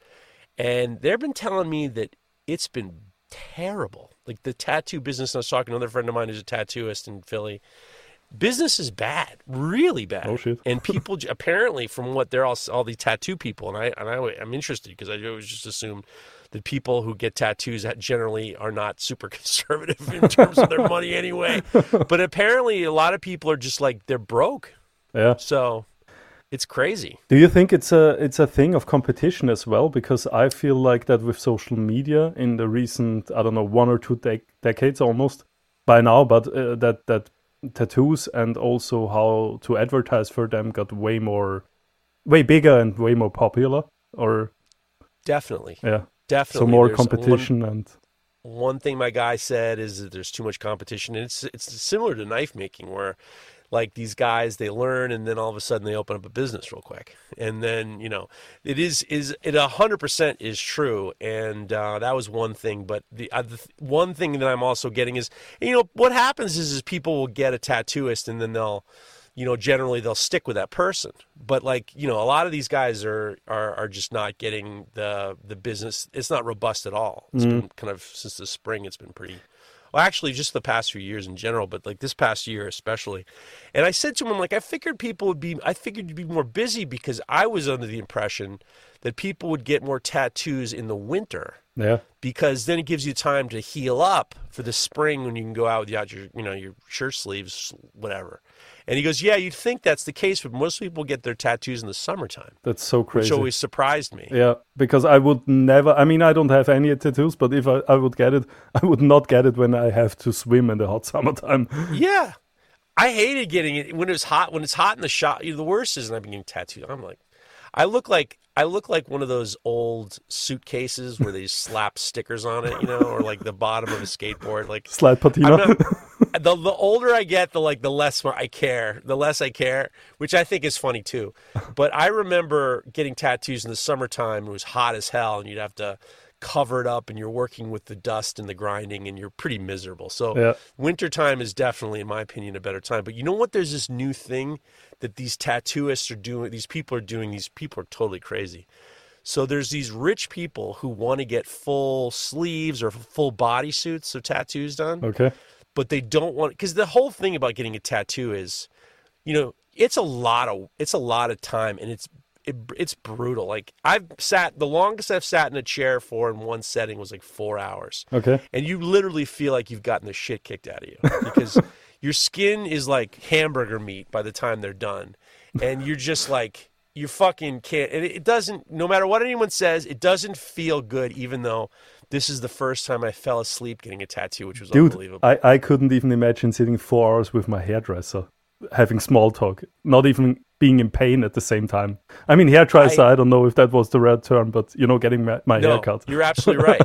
And they've been telling me that it's been terrible. Like the tattoo business. I was talking to another friend of mine who's a tattooist in Philly. Business is bad, really bad. Oh shit! And people apparently, from what they're all, all these tattoo people, and I and I, I'm interested because I always just assumed that people who get tattoos generally are not super conservative in terms of their money anyway. But apparently, a lot of people are just like they're broke. Yeah. So. It's crazy. Do you think it's a it's a thing of competition as well? Because I feel like that with social media in the recent, I don't know, one or two dec- decades almost by now, but uh, that that tattoos and also how to advertise for them got way more, way bigger and way more popular. Or definitely, yeah, definitely. So more There's competition one, and. One thing my guy said is that there's too much competition, and it's it's similar to knife making where. Like these guys, they learn, and then all of a sudden they open up a business real quick, and then you know it is is it a hundred percent is true, and uh, that was one thing. But the, uh, the one thing that I'm also getting is, you know, what happens is is people will get a tattooist, and then they'll, you know, generally they'll stick with that person. But like you know, a lot of these guys are are, are just not getting the the business. It's not robust at all. It's mm-hmm. been kind of since the spring. It's been pretty. Well, actually, just the past few years in general, but like this past year especially. And I said to him, like, I figured people would be, I figured you'd be more busy because I was under the impression that people would get more tattoos in the winter. Yeah. Because then it gives you time to heal up for the spring when you can go out without your, you know, your shirt sleeves, whatever. And he goes, yeah, you'd think that's the case, but most people get their tattoos in the summertime. That's so crazy. Which always surprised me. Yeah, because I would never, I mean, I don't have any tattoos, but if I, I would get it, I would not get it when I have to swim in the hot summertime. Yeah. I hated getting it when it was hot, when it's hot in the shop. You know, the worst is, and I've been getting tattooed. I'm like, I look like, I look like one of those old suitcases where they slap stickers on it, you know, or like the bottom of a skateboard. Like slide patina. Not, the the older I get, the like the less I care, the less I care, which I think is funny too. But I remember getting tattoos in the summertime. It was hot as hell, and you'd have to cover it up, and you're working with the dust and the grinding, and you're pretty miserable. So yeah. Wintertime is definitely, in my opinion, a better time. But you know what? There's this new thing that these tattooists are doing, these people are doing, these people are totally crazy. So there's these rich people who want to get full sleeves or full body suits of tattoos done. Okay. But they don't want, because the whole thing about getting a tattoo is, you know, it's a lot of, it's a lot of time, and it's, it, it's brutal. Like I've sat, the longest I've sat in a chair for in one setting was like four hours. Okay. And you literally feel like you've gotten the shit kicked out of you because your skin is like hamburger meat by the time they're done. And you're just like, you fucking can't. And it doesn't, no matter what anyone says, it doesn't feel good, even though this is the first time I fell asleep getting a tattoo, which was Dude, unbelievable. I, I couldn't even imagine sitting four hours with my hairdresser, having small talk, not even being in pain at the same time. I mean, hairdresser, I, I don't know if that was the right term, but, you know, getting my, my no, haircut. You're absolutely right.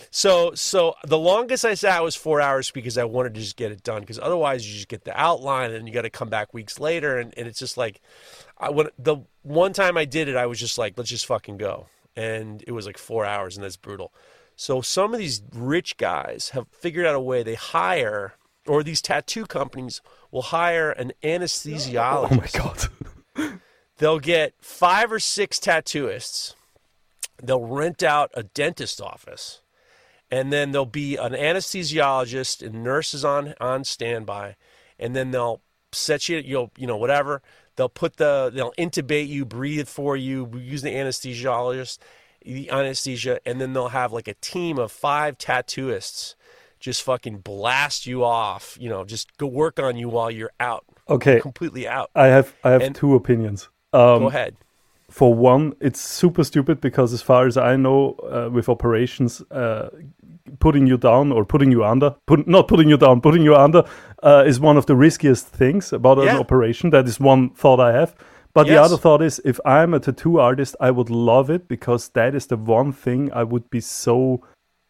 So so the longest I sat was four hours because I wanted to just get it done, because otherwise you just get the outline and you got to come back weeks later. And, and it's just like, I when the one time I did it, I was just like, let's just fucking go. And it was like four hours, and that's brutal. So some of these rich guys have figured out a way. They hire, or these tattoo companies will hire an anesthesiologist. Oh my God. They'll get five or six tattooists. They'll rent out a dentist office, and then there'll be an anesthesiologist and nurses on, on standby, and then they'll set you, you'll, you know, whatever. They'll put the, they'll intubate you, breathe for you, use the anesthesiologist, the anesthesia, and then they'll have like a team of five tattooists just fucking blast you off, you know, just go work on you while you're out. Okay. Completely out. I have I have And- two opinions. Um, Go ahead. For one, it's super stupid because, as far as I know, uh, with operations, uh, putting you down or putting you under, put, not putting you down, putting you under, uh, is one of the riskiest things about Yeah. an operation. That is one thought I have. But the Yes. other thought is, if I'm a tattoo artist, I would love it, because that is the one thing I would be so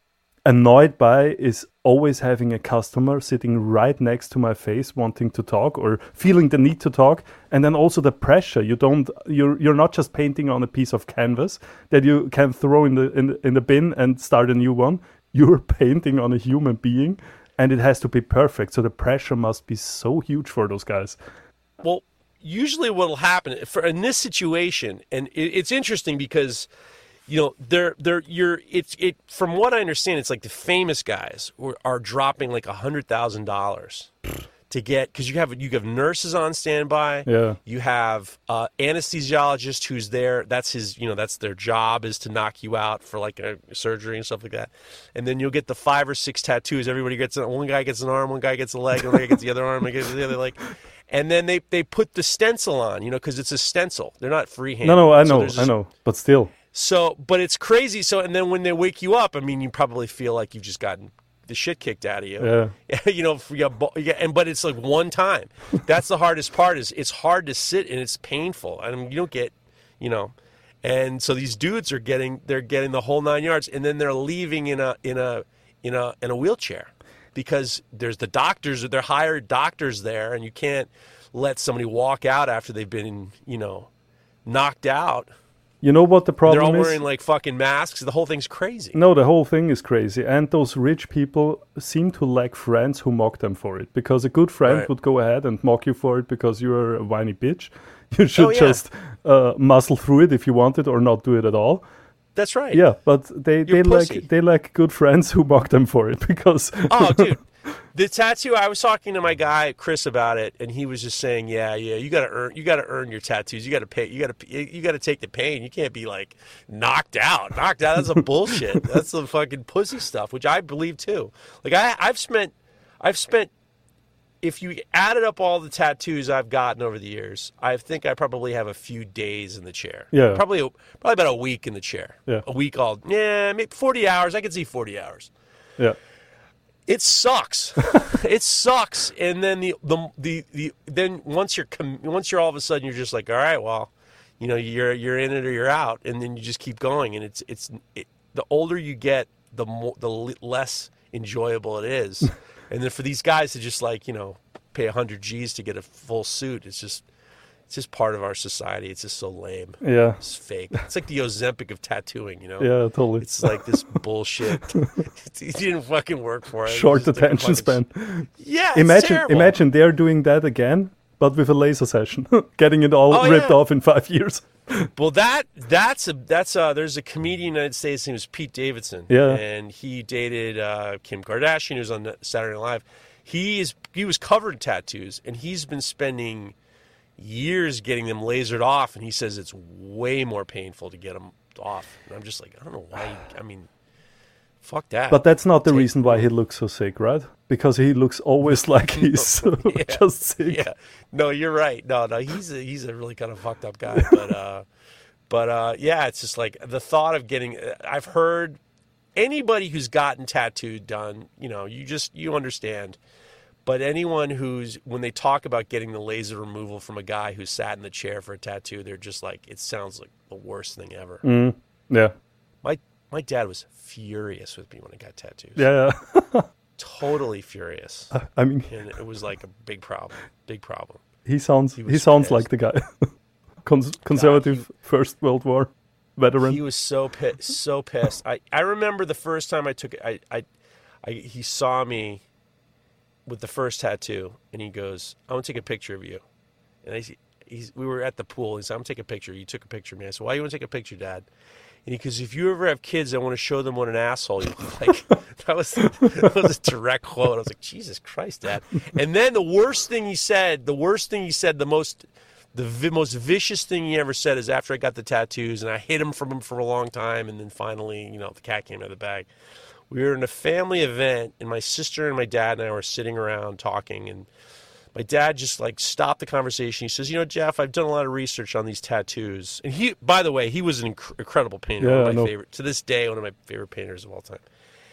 annoyed by, is always having a customer sitting right next to my face wanting to talk or feeling the need to talk, and then also the pressure. You don't you're you're not just painting on a piece of canvas that you can throw in the in the, in the bin and start a new one. You're painting on a human being, and it has to be perfect. So the pressure must be so huge for those guys. Well, usually what will happen for in this situation, and it, it's interesting because, you know, they're they're you're it's it from what I understand, it's like the famous guys who are dropping like a hundred thousand dollars to get, because you have you have nurses on standby. Yeah. You have uh, anesthesiologist who's there. That's his, you know, that's their job, is to knock you out for like a surgery and stuff like that. And then you'll get the five or six tattoos. Everybody gets one guy gets an arm, one guy gets a leg, one guy gets the other arm, one guy gets the other leg. And then they, they put the stencil on, you know, because it's a stencil. They're not freehand. No, no, I So know, there's I this- know, but still. So, but it's crazy. So, and then when they wake you up, I mean, you probably feel like you've just gotten the shit kicked out of you. Yeah. you know, for, you got, you got- and but it's like one time. That's the hardest part. Is it's hard to sit and it's painful. I mean, you don't get, you know, and so these dudes are getting they're getting the whole nine yards, and then they're leaving in a in a in a in a wheelchair, because there's the doctors, they're hired doctors there, and you can't let somebody walk out after they've been, you know, knocked out. You know what the problem They're all is? wearing like fucking masks. The whole thing's crazy. No, the whole thing is crazy. And those rich people seem to lack friends who mock them for it. Because a good friend Right. would go ahead and mock you for it because you're a whiny bitch. You should Oh, yeah. just uh, muscle through it if you want it, or not do it at all. That's right. Yeah, but they, they You're lack pussy. they lack good friends who mock them for it, because Oh, dude. The tattoo, I was talking to my guy Chris about it, and he was just saying, "Yeah, yeah, you got to earn, you got to earn your tattoos. You got to pay, you got to, you got to take the pain. You can't be like knocked out. Knocked out. That's a bullshit. That's the fucking pussy stuff, which I believe too. Like I, I've spent, I've spent. If you added up all the tattoos I've gotten over the years, I think I probably have a few days in the chair. Yeah. Probably, a, probably about a week in the chair. Yeah. A week all, yeah, maybe forty hours. I could see forty hours. yeah. It sucks. It sucks. And then the, the the the then once you're com- once you're all of a sudden you're just like, all right, well, you know, you're you're in it or you're out, and then you just keep going. And it's it's it, the older you get, the more the l- less enjoyable it is. And then for these guys to just like, you know, pay a hundred G's to get a full suit, it's just it's just part of our society. It's just so lame. Yeah. It's fake. It's like the Ozempic of tattooing, you know. Yeah, totally. It's like this bullshit. He didn't fucking work for it. Short It's just like a attention fucking- span. Yeah, it's Imagine terrible. imagine they're doing that again, but with a laser session, getting it all Oh, ripped yeah. off in five years. Well, that that's a that's a there's a comedian in the United States. His name was Pete Davidson. Yeah. and he dated uh, Kim Kardashian, who was on Saturday Night Live. He is he was covered in tattoos, and he's been spending years getting them lasered off. And he says it's way more painful to get them off. And I'm just like, I don't know why. You, I mean, fuck that. But that's not the Take- reason why he looks so sick, right? Because he looks always like he's Yeah. just sick. Yeah, no, you're right. No, no, he's a, he's a really kind of fucked up guy. But uh, but uh, yeah, it's just like the thought of getting. I've heard anybody who's gotten tattooed done. You know, you just you understand. But anyone who's when they talk about getting the laser removal from a guy who sat in the chair for a tattoo, they're just like, it sounds like the worst thing ever. Mm, yeah. My my dad was furious with me when I got tattoos. Yeah. Totally furious. I mean, And it was like a big problem. Big problem. he sounds He he, was sounds pissed. like the guy. Cons- conservative First World War veteran. He was so pissed, so pissed. I, I remember the first time I took it. I, I, I he saw me with the first tattoo, and he goes, "I want to take a picture of you." And I, he's, we were at the pool. He said, "I'm gonna take a picture." You took a picture of me. I said, "Why do you want to take a picture, Dad?" And he goes, "If you ever have kids, I want to show them what an asshole you look like." that was that was a direct quote. I was like, "Jesus Christ, Dad!" And then the worst thing he said, the worst thing he said, the most. The vi- most vicious thing he ever said is after I got the tattoos, and I hid him from him for a long time, and then finally, you know, the cat came out of the bag, We were in a family event, and my sister and my dad and I were sitting around talking, and my dad just like stopped the conversation. He says, "You know, Jeff, I've done a lot of research on these tattoos." And he, by the way, he was an inc- incredible painter. Yeah, one I of my know. favorite, to this day, one of my favorite painters of all time.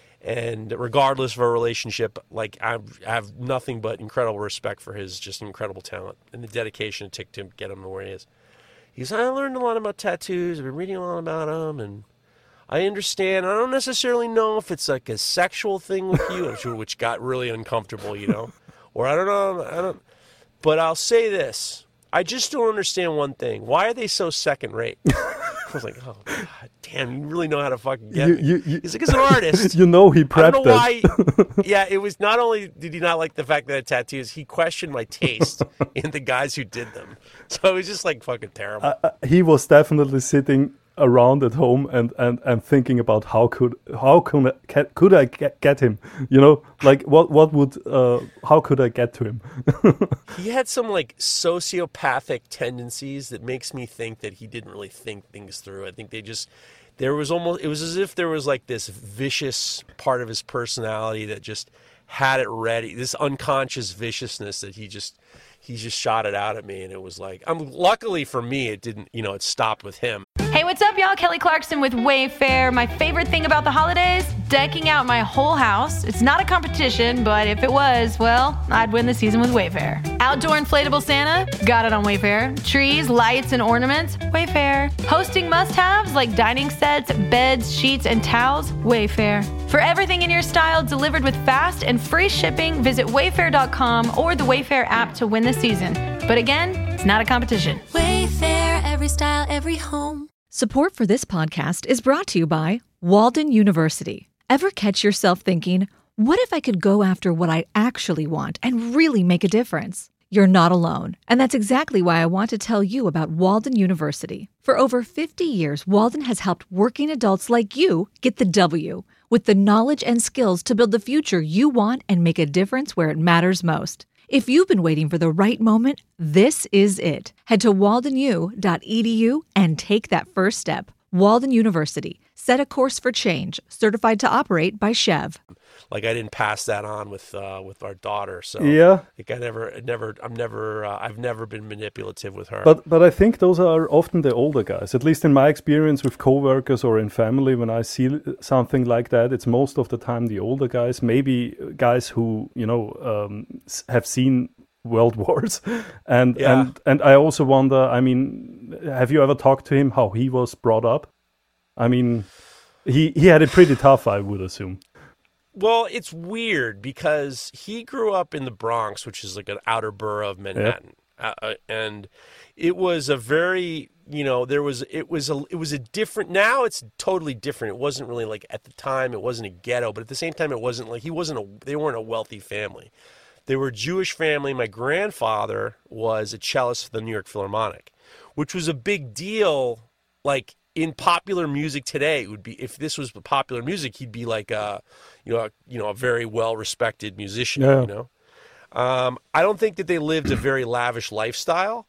And regardless of our relationship, like I have nothing but incredible respect for his just incredible talent and the dedication it took to get him to where he is. He says, "I learned a lot about tattoos. I've been reading a lot about them, and I understand. I don't necessarily know if it's like a sexual thing with you," which got really uncomfortable, you know. Or I don't know, I don't. But I'll say this: I just don't understand one thing. Why are they so second rate? I was like, oh God, damn! You really know how to fucking get You- me. you- you- He's like, as an artist, You know he I prepped don't know it. why. Yeah, it was not only did he not like the fact that I had tattoos, he questioned my taste in the guys who did them. So it was just like fucking terrible. Uh, he was definitely sitting around at home and, and, and thinking about how could how could I, ca- could I get, get him, you know, like what what would uh, how could I get to him? He had some like sociopathic tendencies that makes me think that he didn't really think things through. I think they just there was almost it was as if there was like this vicious part of his personality that just had it ready, this unconscious viciousness that he just he just shot it out at me, and it was like I'm luckily for me it didn't, you know, it stopped with him. Hey, what's up, y'all? Kelly Clarkson with Wayfair. My favorite thing about the holidays? Decking out my whole house. It's not a competition, but if it was, well, I'd win the season with Wayfair. Outdoor inflatable Santa? Got it on Wayfair. Trees, lights, and ornaments? Wayfair. Hosting must-haves like dining sets, beds, sheets, and towels? Wayfair. For everything in your style delivered with fast and free shipping, visit wayfair dot com or the Wayfair app to win the season. But again, it's not a competition. Wayfair, every style, every home. Support for this podcast is brought to you by Walden University. Ever catch yourself thinking, what if I could go after what I actually want and really make a difference? You're not alone, and that's exactly why I want to tell you about Walden University. For over fifty years, Walden has helped working adults like you get the W, with the knowledge and skills to build the future you want and make a difference where it matters most. If you've been waiting for the right moment, this is it. Head to walden u dot e d u and take that first step. Walden University. Set a course for change. Certified to operate by Chev. Like I didn't pass that on with uh, with our daughter, so Yeah. like I never, I never, I'm never, uh, I've never been manipulative with her. But but I think those are often the older guys. At least in my experience with coworkers or in family, when I see something like that, it's most of the time the older guys. Maybe guys who you know um, s- have seen world wars, and Yeah. and and I also wonder. I mean, have you ever talked to him how he was brought up? I mean, he he had it pretty tough, I would assume. Well, it's weird because he grew up in the Bronx, which is like an outer borough of Manhattan, uh, uh, and it was a very, you know, there was it was a it was a different. Now it's totally different. It wasn't really like at the time. It wasn't a ghetto, but at the same time, it wasn't like he wasn't a. They weren't a wealthy family. They were a Jewish family. My grandfather was a cellist for the New York Philharmonic, which was a big deal. Like in popular music today, it would be if this was popular music, he'd be like a, you know, a, you know, a very well respected musician. Yeah. You know, um, I don't think that they lived a very lavish lifestyle,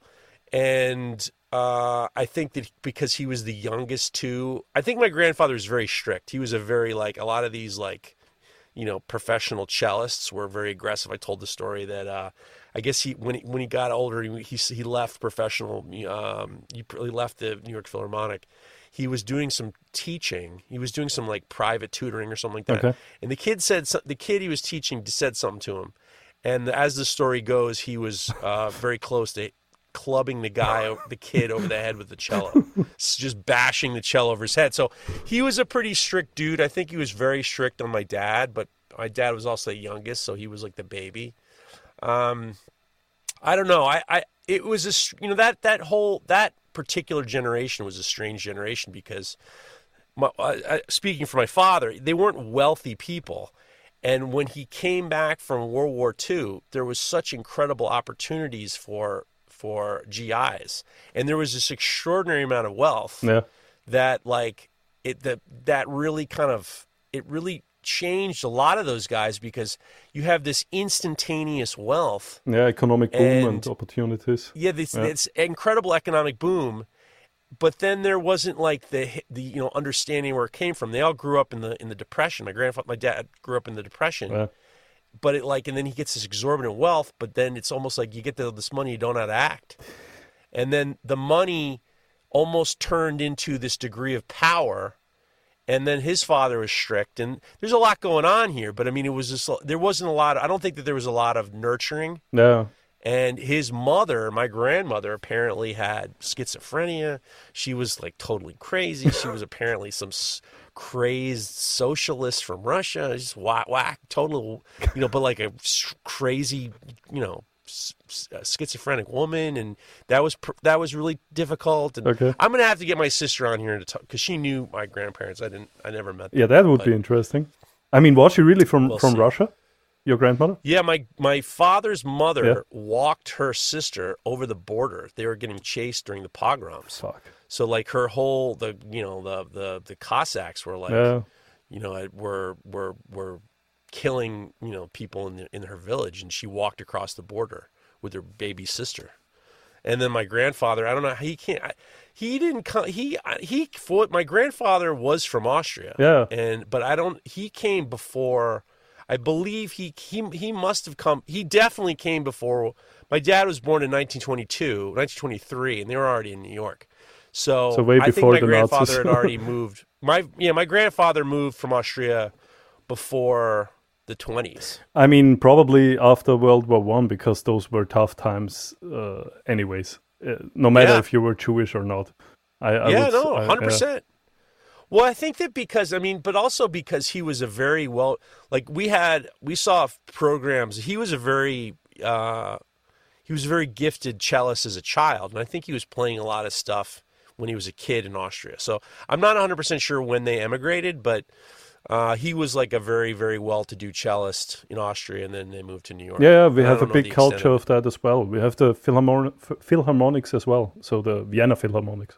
and uh, I think that because he was the youngest too, I think my grandfather was very strict. He was a very like a lot of these like, you know, professional cellists were very aggressive. I told the story that uh, I guess he when he, when he got older, he he, he left professional. Um, he left the New York Philharmonic. He was doing some teaching. He was doing some like private tutoring or something like that. Okay. And the kid said so- the kid he was teaching said something to him. And as the story goes, he was uh, very close to clubbing the guy, the kid, over the head with the cello, just bashing the cello over his head. So he was a pretty strict dude. I think he was very strict on my dad, but my dad was also the youngest, so he was like the baby. Um, I don't know. I, I it was a you know that that whole that particular generation was a strange generation because, my, uh, speaking for my father, they weren't wealthy people. And when he came back from World War Two, there was such incredible opportunities for for G Is, and there was this extraordinary amount of wealth Yeah. that, like, it that that really kind of it really changed a lot of those guys because you have this instantaneous wealth. Yeah, economic boom and, And- opportunities. Yeah, this Yeah. it's incredible economic boom, but then there wasn't like the the you know understanding where it came from. They all grew up in the in the Depression. My grandfather, my dad grew up in the Depression. Yeah. But it like, and then he gets this exorbitant wealth, but then it's almost like you get the, this money, you don't know how to act. And then the money almost turned into this degree of power. And then his father was strict. And there's a lot going on here, but I mean, it was just, there wasn't a lot of, I don't think that there was a lot of nurturing. No. And his mother, my grandmother, apparently had schizophrenia. She was like totally crazy. She was apparently some s- crazed socialist from Russia. Just whack, whack, total, you know, but like a s- crazy, you know, s- s- uh, schizophrenic woman. And that was pr- that was really difficult. And Okay. I'm gonna have to get my sister on here to talk because she knew my grandparents. I didn't. I never met them. Yeah, that would but be interesting. I mean, was she really from We'll from see. Russia? Your grandmother? Yeah, my my father's mother Yeah. walked her sister over the border. They were getting chased during the pogroms. Fuck. So like her whole the you know the the the Cossacks were like Yeah. you know were were were killing you know people in the, in her village, and she walked across the border with her baby sister. And then my grandfather, I don't know, he can't, I- he didn't come, he, he, for, my grandfather was from Austria. Yeah. And, but I don't, he came before, I believe he, he, he must have come, he definitely came before, my dad was born in nineteen twenty-two, nineteen twenty-three, and they were already in New York. So, So way I think before my the grandfather Nazis. had already moved. My, yeah, my grandfather moved from Austria before the twenties. I mean, probably after World War One, because those were tough times, uh, anyways. Uh, no matter Yeah. if you were Jewish or not. I, I Yeah, would, no, I- one hundred percent. Well, I think that because, I mean, but also because he was a very well, like we had, we saw programs, he was a very, uh, he was a very gifted cellist as a child. And I think he was playing a lot of stuff when he was a kid in Austria. So I'm not one hundred percent sure when they emigrated, but uh, he was like a very, very well-to-do cellist in Austria, and then they moved to New York. Yeah, we I have a don't know big the extent culture of of that as well. We have the Philharmon- Ph- Philharmonics as well, so the Vienna Philharmonics.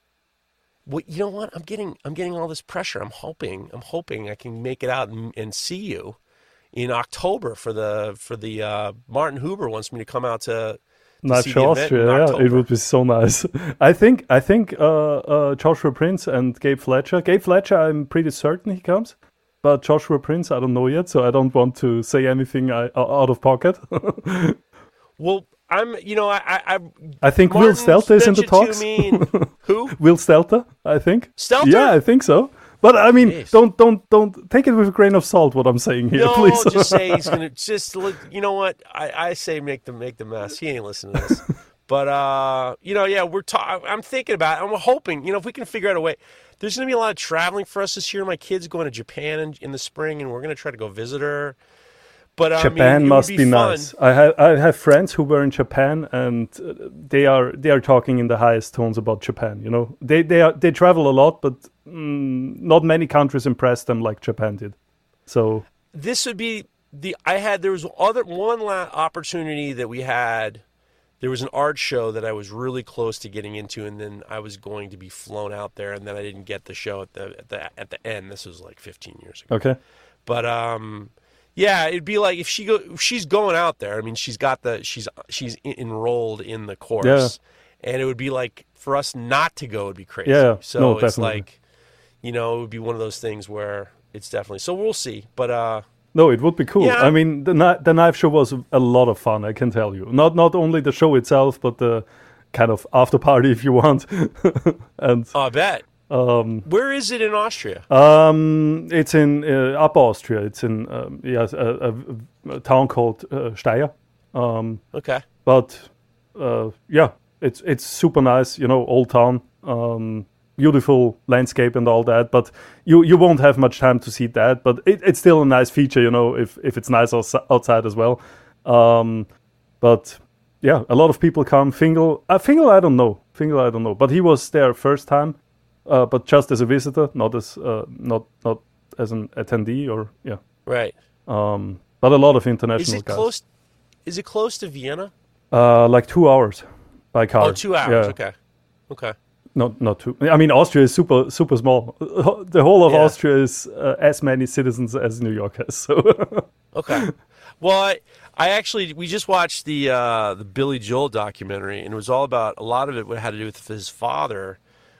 Well, you know what? I'm getting I'm getting all this pressure. I'm hoping I'm hoping I can make it out and, and see you in October for the for the uh, Martin Huber wants me to come out to, to Not see the event Austria, in yeah, October. it would be so nice. I think I think uh, uh, Joshua Prince and Gabe Fletcher. Gabe Fletcher, I'm pretty certain he comes, but Joshua Prince, I don't know yet, so I don't want to say anything I, out of pocket. Well, I'm you know I I, I I think Will Martin Stelter is in the mentioned talks. To me, and- who? Will Stelter, I think. Stelter? Yeah, I think so. But I mean, Jeez. don't don't don't take it with a grain of salt. What I'm saying here, No, please. just say he's gonna just look. You know what? I, I say make the make the mess. He ain't listening to this. But uh, you know, yeah, we're. Ta- I'm thinking about it. I'm hoping. You know, if we can figure out a way. There's gonna be a lot of traveling for us this year. My kid's going to Japan in, in the spring, and we're gonna try to go visit her. But I Japan mean, it must would be, be, fun. nice. I have I have friends who were in Japan, and uh, they are they are talking in the highest tones about Japan. You know, they they are they travel a lot, but mm, not many countries impressed them like Japan did. So This would be the. I had there was other one la- opportunity that we had. There was an art show that I was really close to getting into, and then I was going to be flown out there, and then I didn't get the show at the at the at the end. This was like fifteen years ago. okay, But um, yeah, it'd be like if she go, if she's going out there. I mean, she's got the she's she's en- enrolled in the course, Yeah. and it would be like for us not to go would be crazy. Yeah, so no, it's definitely. like, you know, it would be one of those things where it's definitely. So we'll see. But uh, no, it would be cool. Yeah. I mean, the ni- the knife show was a lot of fun. I can tell you. Not not only the show itself, but the kind of after party, if you want. And I bet. um, Where is it in Austria? um, it's in uh, Upper Austria. It's in um, yes, a, a, a town called uh, Steyr. Um, Okay. but uh, yeah, it's it's super nice. You know, old town, um, beautiful landscape and all that. But you, you won't have much time to see that. But it, it's still a nice feature. You know, if if it's nice outs- outside as well. Um, but yeah, a lot of people come. Fingal, uh, Fingal, I don't know. Fingal, I don't know. But he was there first time, uh, but just as a visitor, not as uh, not not as an attendee or yeah. Right. Um, but a lot of Is international it guys. close? Is it close to Vienna? Uh, like two hours by car. Oh, two hours. Yeah. Okay. Okay. Not not two. I mean, Austria is super super small. The whole of Yeah. Austria is uh, as many citizens as New York has. So Okay. Well, I, I actually we just watched the uh, the Billy Joel documentary, and it was all about a lot of it had to do with his father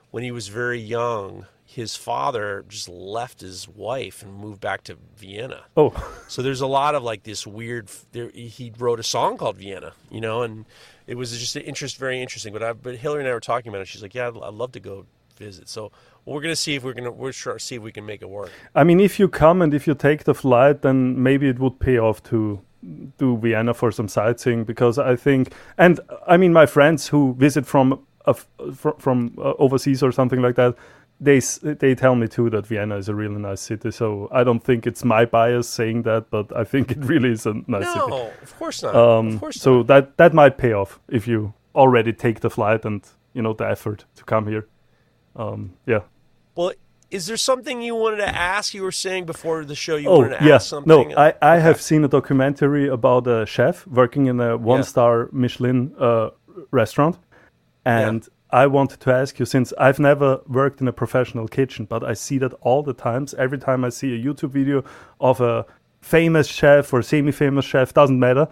when he was very young, his father just left his wife and moved back to Vienna. Oh, So there's a lot of like this weird. There, he wrote a song called Vienna, you know, and it was just an interest, very interesting. But I, but Hillary and I were talking about it. She's like, "Yeah, I'd, I'd love to go visit." So we're gonna see if we're gonna we're sure see if we can make it work. I mean, if you come and if you take the flight, then maybe it would pay off to do Vienna for some sightseeing, because I think, and I mean, my friends who visit from uh, from, from uh, overseas or something like that, they s- they tell me too that Vienna is a really nice city. So I don't think it's my bias saying that, but I think it really is a nice No, city. of course not. Um, of course so not. that that might pay off if you already take the flight and you know the effort to come here. Um, yeah. Well, is there something you wanted to ask? You were saying before the show you Oh, wanted to yeah. ask something. No, I, I have seen a documentary about a chef working in a one-star Michelin uh, restaurant. And I wanted to ask you, since I've never worked in a professional kitchen, but I see that all the times. Every time I see a YouTube video of a famous chef or semi-famous chef, doesn't matter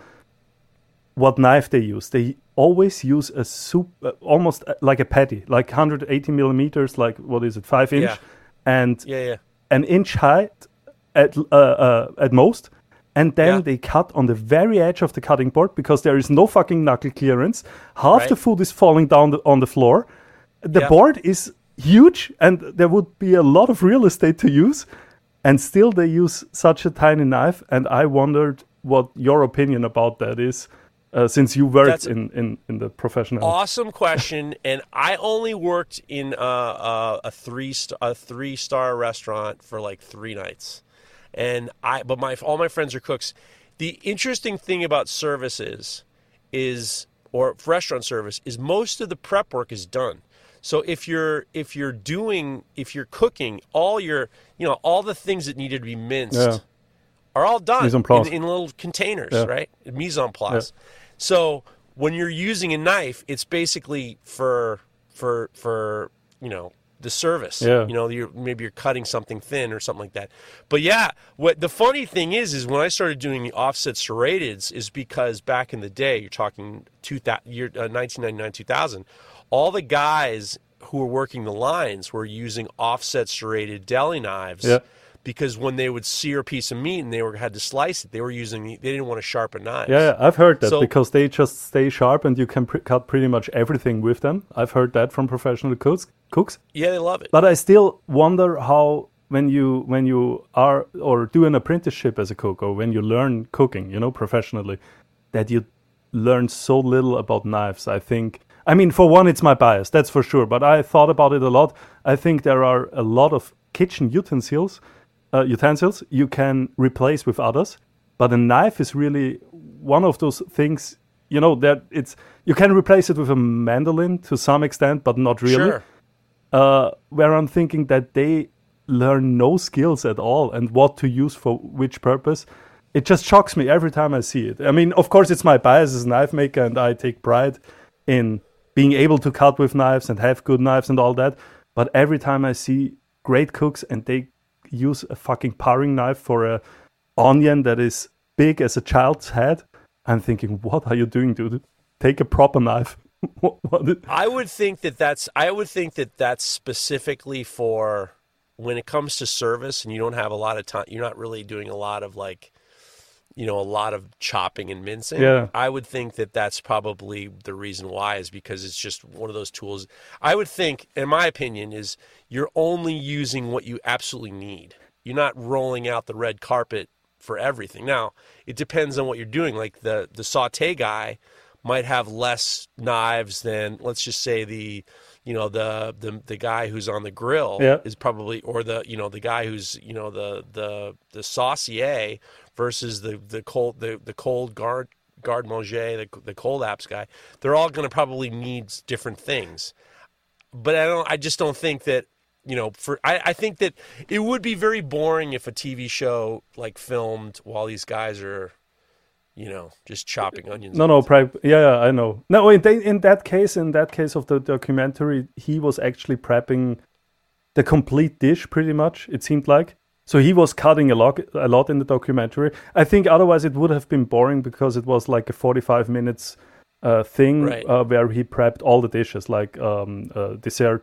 what knife they use. They always use a soup, uh, almost uh, like a patty, like one hundred eighty millimeters, like, what is it, five inch? Yeah. And Yeah, yeah. an inch height at uh, uh, at most, and then Yeah. they cut on the very edge of the cutting board because there is no fucking knuckle clearance. Half Right. the food is falling down the, on the floor. The Yeah. board is huge, and there would be a lot of real estate to use, and still they use such a tiny knife. And I wondered what your opinion about that is, uh, since you worked That's- in, in, in the professional. Awesome question, and I only worked in uh, uh, a three st- a three star restaurant for like three nights, and I but my all my friends are cooks. The interesting thing about services is, or restaurant service, is most of the prep work is done. So if you're if you're doing if you're cooking, all your you know all the things that needed to be minced Yeah. are all done Mise en place. in, in little containers, Yeah. right? Mise en place. So when you're using a knife, it's basically for for for you know the service. Yeah. You know, you're, maybe you're cutting something thin or something like that. But yeah, what the funny thing is, is when I started doing the offset serrateds, is because back in the day, you're talking two thousand, year uh, nineteen ninety-nine, two thousand, all the guys who were working the lines were using offset serrated deli knives. Yeah. Because when they would sear a piece of meat and they were had to slice it, they were using they didn't want to sharpen knives. Yeah, yeah, I've heard that So- because they just stay sharp and you can pr- cut pretty much everything with them. I've heard that from professional cooks. Cooks, Yeah, they love it. but I still wonder how when you when you are or do an apprenticeship as a cook or when you learn cooking, you know, professionally, that you learn so little about knives. I think. I mean, for one, it's my bias, that's for sure. But I thought about it a lot. I think there are a lot of kitchen utensils. Uh, utensils you can replace with others, but a knife is really one of those things, you know, that it's you can replace it with a mandolin to some extent, but not really. Sure. Uh, where I'm thinking that they learn no skills at all and what to use for which purpose. It just shocks me every time I see it. I mean, of course, it's my bias as a knife maker, and I take pride in being able to cut with knives and have good knives and all that. But every time I see great cooks and they use a fucking paring knife for a onion that is big as a child's head, I'm thinking, what are you doing, dude? Take a proper knife. what, what it- I would think that that's I would think that that's specifically for when it comes to service and you don't have a lot of time. You're not really doing a lot of like, you know, a lot of chopping and mincing. Yeah. I would think that that's probably the reason why, is because it's just one of those tools. I would think, in my opinion, is you're only using what you absolutely need. You're not rolling out the red carpet for everything. Now, it depends on what you're doing. Like the the saute guy might have less knives than, let's just say, the you know the the the guy who's on the grill Yeah. is probably, or the you know the guy who's you know the the the saucier versus the the cold the the cold guard garde manger, the the cold apps guy. They're all going to probably need different things. But I don't. I just don't think that. You know, for I, I think that it would be very boring if a T V show like filmed while these guys are, you know, just chopping onions. No, no, pri- yeah, yeah, I know. No, in, th- in that case, in that case of the documentary, he was actually prepping the complete dish, pretty much. It seemed like so he was cutting a lot, a lot in the documentary. I think otherwise it would have been boring because it was like a forty-five minutes uh, thing Right. uh, where he prepped all the dishes, like um, uh, dessert too.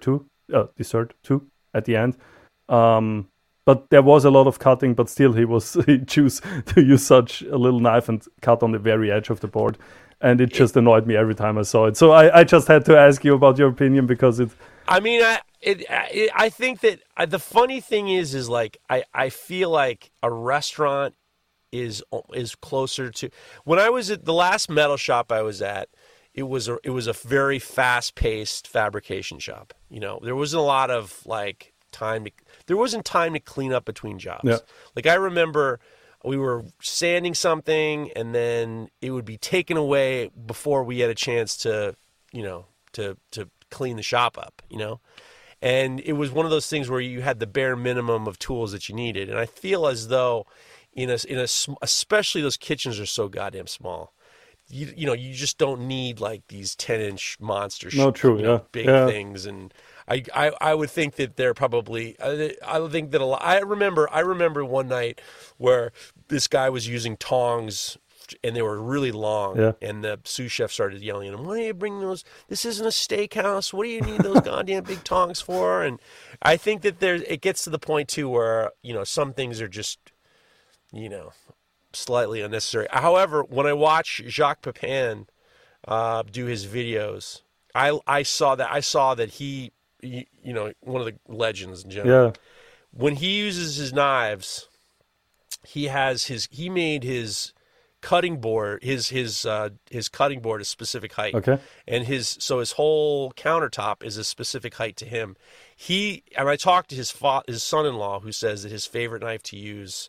uh, dessert too at the end. Um, but there was a lot of cutting, but still he was he chose to use such a little knife and cut on the very edge of the board. And it just annoyed me every time I saw it. So I, I just had to ask you about your opinion because it... I mean, I it, it, I think that uh, the funny thing is, is like, I, I feel like a restaurant is is closer to... When I was at the last metal shop I was at, it was a, it was a very fast-paced fabrication shop. You know, there wasn't a lot of, like, time to... There wasn't time to clean up between jobs. Yeah. Like, I remember... We were sanding something, and then it would be taken away before we had a chance to, you know, to to clean the shop up, you know? And it was one of those things where you had the bare minimum of tools that you needed. And I feel as though, in a, in a, especially those kitchens are so goddamn small. You, you know, you just don't need, like, these ten-inch monster no, true, you know, yeah. big yeah. things. And I, I, I would think that they're probably, I, I would think that a lot, I remember, I remember one night where this guy was using tongs and they were really long. Yeah. And the sous chef started yelling at him, "Why do you bring those? This isn't a steakhouse. What do you need those goddamn big tongs for?" And I think that there, it gets to the point too where, you know, some things are just, you know, slightly unnecessary. However, when I watch Jacques Pepin uh, do his videos, I, I saw that, I saw that he, You, you know, one of the legends in general. Yeah. When he uses his knives, he has his he made his cutting board his his uh, his cutting board a specific height. Okay. And his so his whole countertop is a specific height to him. He and I talked to his fa- his son-in-law, who says that his favorite knife to use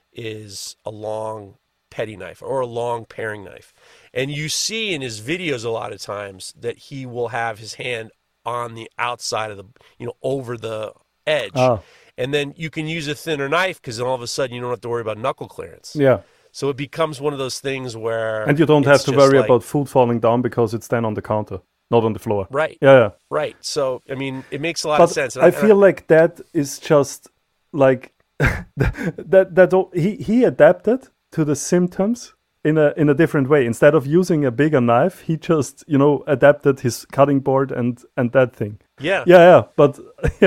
is a long petty knife or a long paring knife. And you see in his videos a lot of times that he will have his hand on the outside of the, you know, over the edge. Oh. And then you can use a thinner knife because then all of a sudden you don't have to worry about knuckle clearance. Yeah. So it becomes one of those things where... And you don't have it's to just worry like- about food falling down because it's then on the counter, not on the floor. Right, Yeah, yeah. right. So, I mean, it makes a lot But of sense. And I and feel like that is just like that that all- he he adapted to the symptoms in a in a different way. Instead of using a bigger knife, he just, you know, adapted his cutting board and and that thing. Yeah. Yeah, yeah. But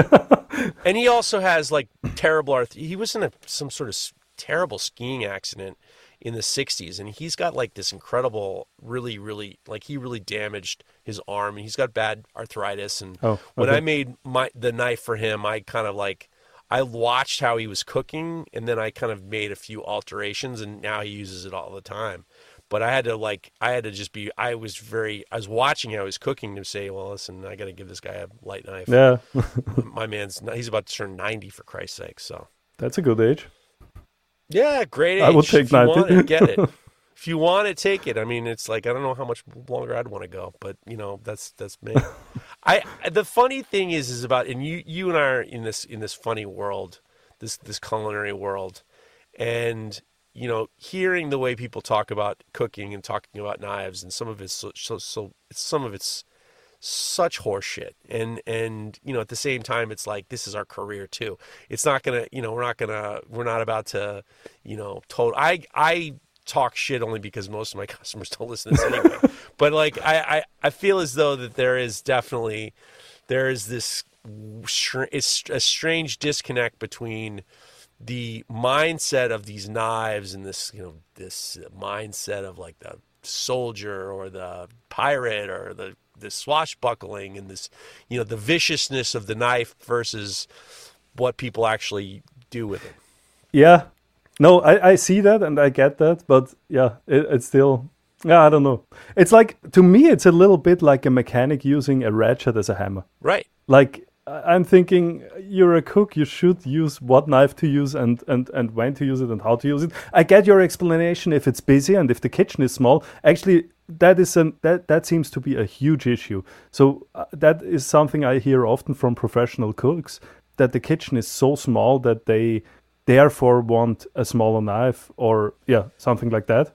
And he also has like terrible arth. He was in a, some sort of s- terrible skiing accident in the sixties, and he's got like this incredible, really, really, like he really damaged his arm, and he's got bad arthritis. And Oh, when okay. I made my the knife for him, I kind of like I watched how he was cooking, and then I kind of made a few alterations, and now he uses it all the time. But I had to like, I had to just be, I was very, I was watching how he was cooking to say, well, listen, I got to give this guy a light knife. yeah, My man's, he's about to turn ninety for Christ's sake. So that's a good age. yeah, great age. I would take if you ninety. want it, get it. If you want it, take it. I mean, it's like, I don't know how much longer I'd want to go, but you know, that's, that's me. I, the funny thing is, is about, and you, you and I are in this, in this funny world, this, this culinary world. And, you know, hearing the way people talk about cooking and talking about knives, and some of it's so, so, so it's some of it's such horseshit. And, and, you know, at the same time, it's like, this is our career too. It's not going to, you know, we're not going to, we're not about to, you know, total, I, I talk shit only because most of my customers don't listen to this anyway. But like, I, I, I feel as though that there is definitely, there is this, it's a strange disconnect between the mindset of these knives and this, you know, this mindset of like the soldier or the pirate or the, the swashbuckling and this, you know, the viciousness of the knife versus what people actually do with it. Yeah, no, I, I see that and I get that, but yeah, it, it's still, yeah, I don't know. It's like, to me, it's a little bit like a mechanic using a ratchet as a hammer. Right. Like, I- I'm thinking, you're a cook, you should use what knife to use and, and, and when to use it and how to use it. I get your explanation if it's busy and if the kitchen is small. Actually, that is an, that, that seems to be a huge issue. So uh, that is something I hear often from professional cooks, that the kitchen is so small that they therefore want a smaller knife or, yeah, something like that.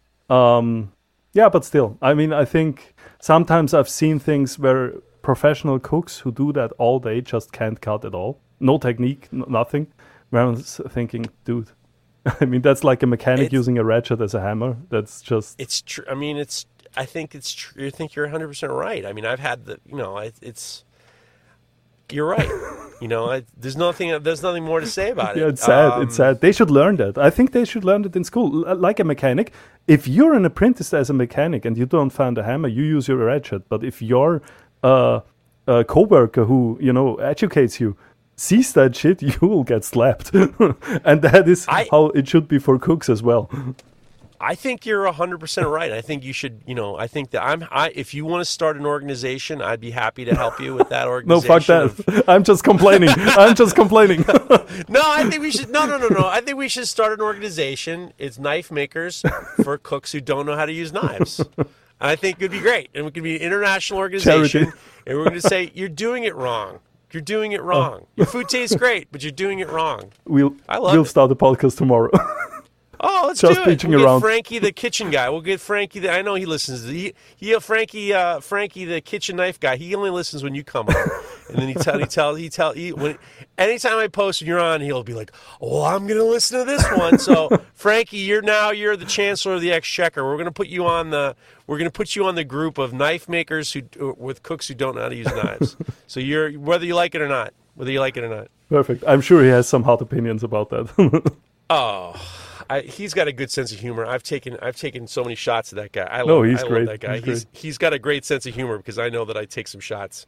Um, yeah, but still, I mean, I think sometimes I've seen things where professional cooks who do that all day just can't cut at all. No technique, n- nothing. Where I was thinking, dude, I mean, that's like a mechanic It's- using a ratchet as a hammer. That's just... It's true. I mean, it's, I think it's true. I think you're one hundred percent right. I mean, I've had the, you know, I, it's, you're right. You know, I, there's nothing. There's nothing more to say about it. Yeah, it's sad. Um, it's sad. They should learn that. I think they should learn it in school, L- like a mechanic. If you're an apprentice as a mechanic and you don't find a hammer, you use your ratchet. But if you're uh, a coworker who you know educates you, sees that shit, you will get slapped. And that is I, how it should be for cooks as well. I think you're one hundred percent right. I think you should, you know, I think that I'm, I, if you want to start an organization, I'd be happy to help you with that No, organization. fuck that. of- I'm just complaining. I'm just complaining. no, I think we should, no, no, no, no. I think we should start an organization. It's knife makers for cooks who don't know how to use knives. And I think it would be great. And we could be an international organization. Charity. And we're going to say, you're doing it wrong. You're doing it wrong. Your food tastes great, but you're doing it wrong. We'll, I love we'll it. start the podcast tomorrow. Oh, let's Just do it. pitching We'll around. get Frankie, the kitchen guy. We'll get Frankie. The, I know he listens. He, he Frankie, uh, Frankie, the kitchen knife guy. He only listens when you come on, and then he tell, he tell, he tell. He, when anytime I post and you're on, he'll be like, "Oh, I'm gonna listen to this one." So, Frankie, you're now you're the chancellor of the Exchequer. We're gonna put you on the. We're gonna put you on the group of knife makers who with cooks who don't know how to use knives. So you're whether you like it or not, whether you like it or not. Perfect. I'm sure he has some hot opinions about that. Oh. I, he's got a good sense of humor. I've taken I've taken so many shots at that guy. I love, No, he's I great. love that guy. He's He's great. he's got a great sense of humor because I know that I take some shots.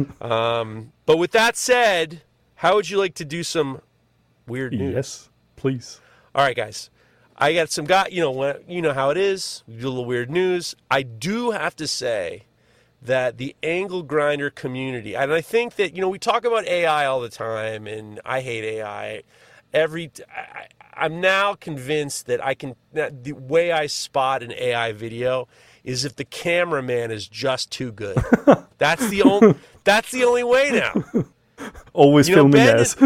um, but with that said, how would you like to do some weird news? Yes, please. All right, guys. I got some guy. You know what? You know how it is. We do a little weird news. I do have to say that the angle grinder community, and I think that you know we talk about A I all the time, and I hate A I. Every I, I'm now convinced that I can. That the way I spot an A I video is if the cameraman is just too good. That's the only. That's the only way now. Always You know, filming Ben ass.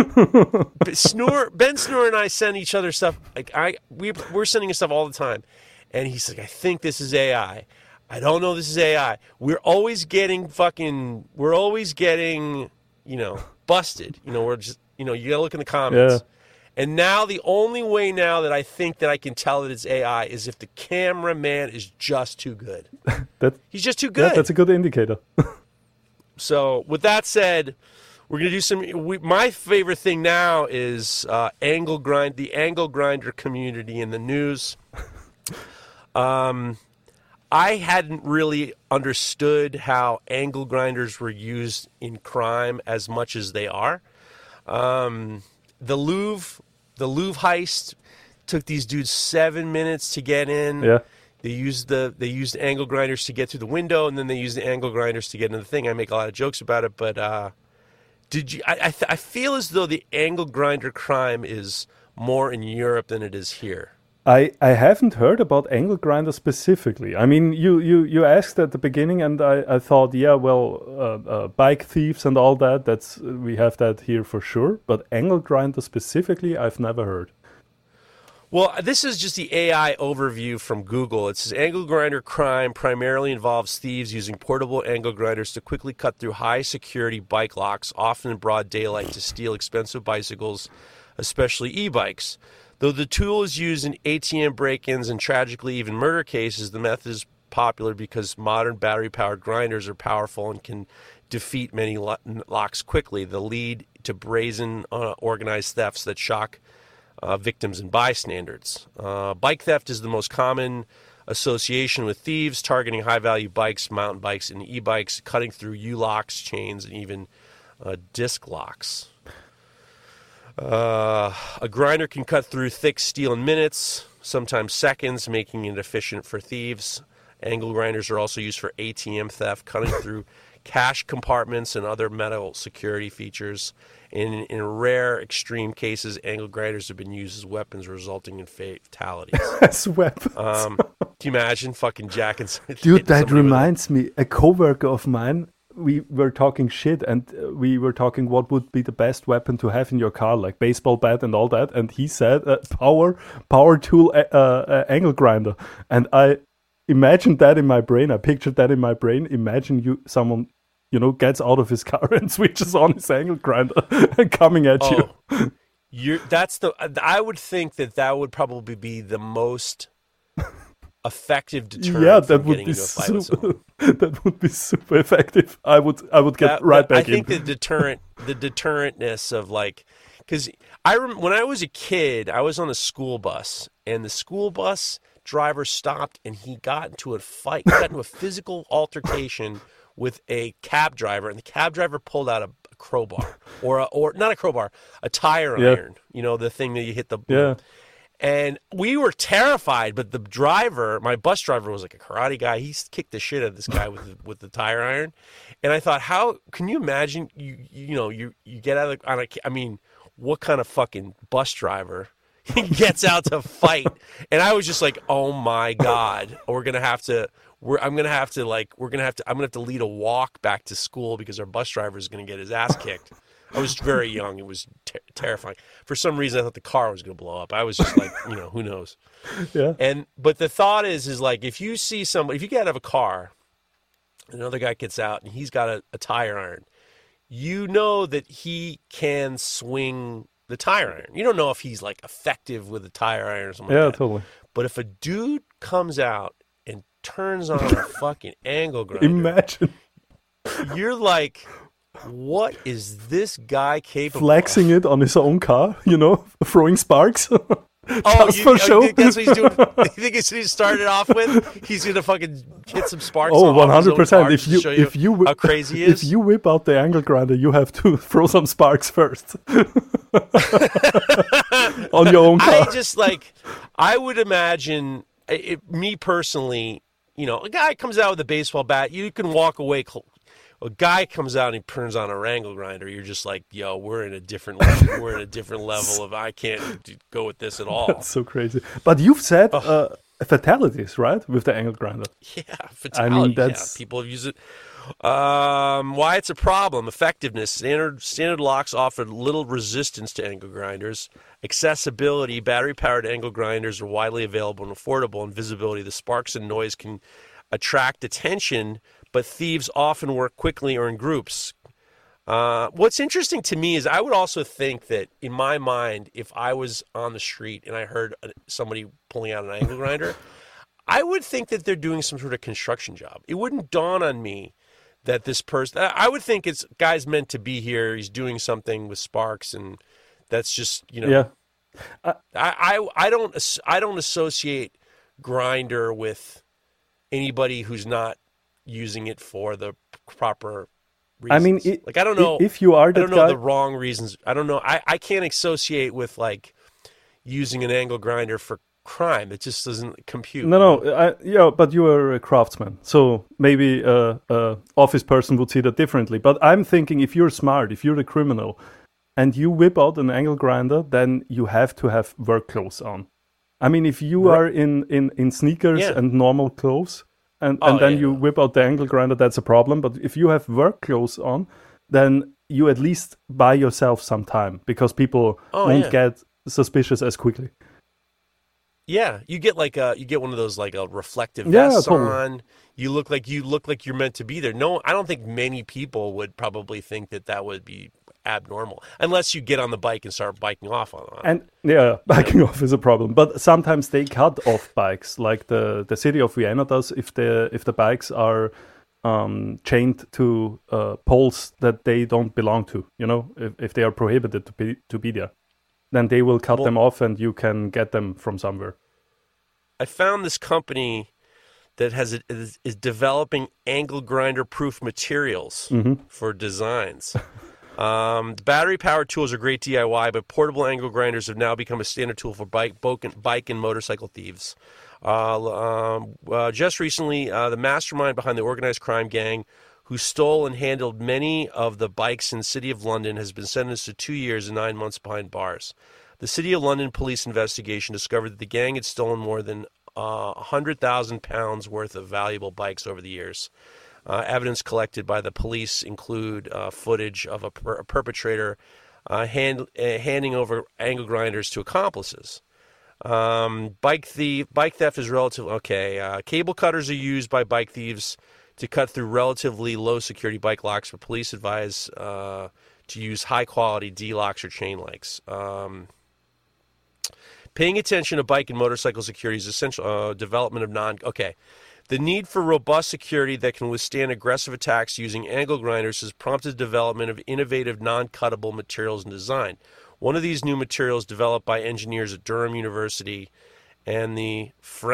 Snore, Ben Snore and I send each other stuff. Like I, we we're sending us stuff all the time, and he's like, "I think this is A I. I don't know this is A I." We're always getting fucking. We're always getting, you know, busted. You know, we're just, you know, you gotta look in the comments. Yeah. And now the only way now that I think that I can tell that it's A I is if the cameraman is just too good. That, He's just too yeah, good. that's a good indicator. So with that said, we're gonna do some. We, my favorite thing now is uh, angle grind, the angle grinder community in the news. Um, I hadn't really understood how angle grinders were used in crime as much as they are. Um, the Louvre, the Louvre heist took these dudes seven minutes to get in. Yeah. They used the they used angle grinders to get through the window, and then they used the angle grinders to get into the thing. I make a lot of jokes about it, but uh, did you? I I, th- I feel as though the angle grinder crime is more in Europe than it is here. I, I haven't heard about angle grinder specifically. I mean, you, you, you asked at the beginning, and I, I thought, yeah, well, uh, uh, bike thieves and all that, that's we have that here for sure. But angle grinder specifically, I've never heard. Well, this is just the A I overview from Google. It says angle grinder crime primarily involves thieves using portable angle grinders to quickly cut through high-security bike locks, often in broad daylight, to steal expensive bicycles, especially e-bikes. Though the tool is used in A T M break-ins and tragically even murder cases, the method is popular because modern battery-powered grinders are powerful and can defeat many lo- locks quickly. The lead to brazen, uh, organized thefts that shock uh, victims and bystanders. Uh, bike theft is the most common association with thieves, targeting high-value bikes, mountain bikes, and e-bikes, cutting through U-locks, chains, and even uh, disc locks. Uh, a grinder can cut through thick steel in minutes, sometimes seconds, making it efficient for thieves. Angle grinders are also used for A T M theft, cutting through cash compartments and other metal security features. In, in rare, extreme cases, angle grinders have been used as weapons, resulting in fatalities. As weapons. Um, can you imagine fucking jacking? Dude, that reminds me, a coworker of mine, we were talking shit, and uh, we were talking what would be the best weapon to have in your car, like baseball bat and all that. And he said, uh, power, power tool, uh, uh, angle grinder. And I imagined that in my brain. I pictured that in my brain. Imagine you, someone, you know, gets out of his car and switches on his angle grinder and coming at Oh, you. you're, that's the. I would think that that would probably be the most effective deterrent Yeah, from that would getting be into a fight with someone. super, that would be super effective. I would I would get That- right that- back I think in. the deterrent, the deterrentness of like, because I rem- when I was a kid, I was on a school bus, and the school bus driver stopped, and he got into a fight, he got into a physical altercation with a cab driver, and the cab driver pulled out a, a crowbar, or a, or not a crowbar, a tire Yeah. iron. You know, the thing that you hit the. Yeah. And we were terrified, but the driver, my bus driver, was like a karate guy. He kicked the shit out of this guy with the, with the tire iron. And I thought, how can you imagine? You you know you you get out of the, on a, I mean, what kind of fucking bus driver gets out to fight? And I was just like, oh my god, we're gonna have to. We're I'm gonna have to like we're gonna have to I'm gonna have to lead a walk back to school because our bus driver is gonna get his ass kicked. I was very young. It was ter- terrifying. For some reason, I thought the car was going to blow up. I was just like, you know, who knows? Yeah. And but the thought is, is like if you see somebody, if you get out of a car, another guy gets out and he's got a, a tire iron, you know that he can swing the tire iron. You don't know if he's like effective with a tire iron or something. Yeah, like that. totally. But if a dude comes out and turns on a fucking angle grinder, Imagine you're like, what is this guy capable flexing of? it on his own car, you know, throwing sparks. Oh, Just you, for you show. think that's what he's doing? You think it's what he started off with? He's gonna fucking hit some sparks. Oh, off one his hundred own percent. car If just to you show if you whi- how crazy he if is, you whip out the angle grinder, you have to throw some sparks first on your own car. I just like, I would imagine, it, me personally, you know, a guy comes out with a baseball bat, you can walk away. Cl- a guy comes out and he turns on a angle grinder, you're just like, yo, we're in a different level. We're in a different level of I can't d- go with this at all. That's so crazy. But you've said uh, fatalities, right, with the angle grinder? Yeah, fatality. I mean, that's- yeah, people use it. Um, why it's a problem: effectiveness. Standard standard locks offer little resistance to angle grinders. Accessibility: battery-powered angle grinders are widely available and affordable. And visibility: the sparks and noise can attract attention, but thieves often work quickly or in groups. Uh, what's interesting to me is I would also think that in my mind, if I was on the street and I heard somebody pulling out an angle grinder, I would think that they're doing some sort of construction job. It wouldn't dawn on me that this person, I would think it's guy's meant to be here. He's doing something with sparks, and that's just, you know, Yeah. I, I, I don't, as- I don't associate grinder with anybody who's not using it for the proper reasons. I mean, it- like, I don't i- know if you are I that don't know guy- the wrong reasons. I don't know. I, I can't associate with like using an angle grinder for crime. It just doesn't compute. No, no, I, yeah, but you are a craftsman, so maybe a, a office person would see that differently. But I'm thinking, if you're smart, if you're a criminal, and you whip out an angle grinder, then you have to have work clothes on. I mean, if you Right. are in, in, in sneakers Yeah. and normal clothes, and, Oh, and then yeah. you whip out the angle grinder, that's a problem. But if you have work clothes on, then you at least buy yourself some time, because people Oh, won't yeah. get suspicious as quickly. Yeah, you get like a you get one of those like a reflective Yeah, vests totally. on. You look like you look like you're meant to be there. No, I don't think many people would probably think that that would be abnormal, unless you get on the bike and start biking off on it. And yeah, backing off is a problem. But sometimes they cut off bikes, like the, the city of Vienna does, if the if the bikes are um, chained to uh, poles that they don't belong to. You know, if, if they are prohibited to be to be there, then they will cut Well- them off, and you can get them from somewhere. I found this company that has a, is, is developing angle grinder proof materials for designs. Um, battery powered tools are great D I Y, but portable angle grinders have now become a standard tool for bike, bike, and, bike and motorcycle thieves. Uh, um, uh, just recently, uh, the mastermind behind the organized crime gang who stole and handled many of the bikes in the City of London has been sentenced to two years and nine months behind bars. The City of London police investigation discovered that the gang had stolen more than uh, one hundred thousand pounds worth of valuable bikes over the years. Uh, evidence collected by the police include uh, footage of a, per- a perpetrator uh, hand, uh, handing over angle grinders to accomplices. Um, bike thief, bike theft is relative. Okay, uh, cable cutters are used by bike thieves to cut through relatively low security bike locks, but police advise uh, to use high quality D locks or chain links. Um, Paying attention to bike and motorcycle security is essential. Uh, development of non... Okay. The need for robust security that can withstand aggressive attacks using angle grinders has prompted the development of innovative non-cuttable materials and design. One of these new materials developed by engineers at Durham University and the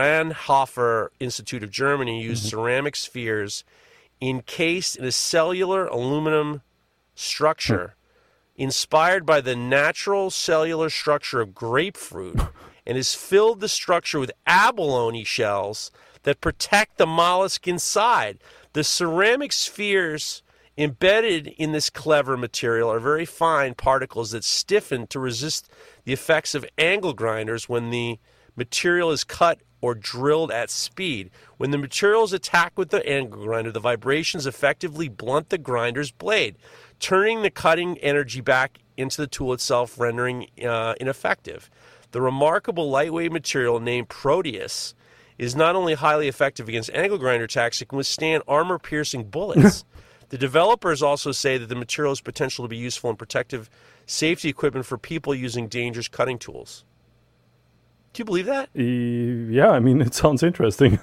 Fraunhofer Institute of Germany used mm-hmm. ceramic spheres encased in a cellular aluminum structure mm-hmm. inspired by the natural cellular structure of grapefruit and has filled the structure with abalone shells that protect the mollusk inside. The ceramic spheres embedded in this clever material are very fine particles that stiffen to resist the effects of angle grinders when the material is cut or drilled at speed. When the material is attacked with the angle grinder, the vibrations effectively blunt the grinder's blade, turning the cutting energy back into the tool itself, rendering uh, ineffective. The remarkable lightweight material named Proteus is not only highly effective against angle grinder attacks, it can withstand armor-piercing bullets. The developers also say that the material has potential to be useful in protective safety equipment for people using dangerous cutting tools. Do you believe that? Uh, yeah, I mean, it sounds interesting.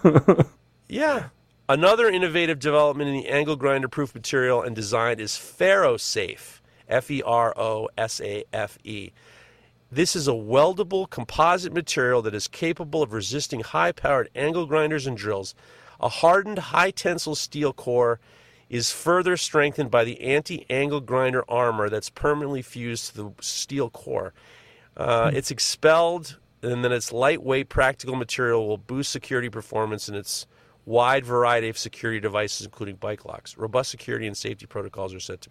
Yeah. Another innovative development in the angle grinder-proof material and design is FeroSafe, F E R O S A F E. This is a weldable composite material that is capable of resisting high-powered angle grinders and drills. A hardened high-tensile steel core is further strengthened by the anti-angle grinder armor that's permanently fused to the steel core. Uh, it's expelled, and then its lightweight, practical material will boost security performance in its wide variety of security devices, including bike locks. Robust security and safety protocols are set to be...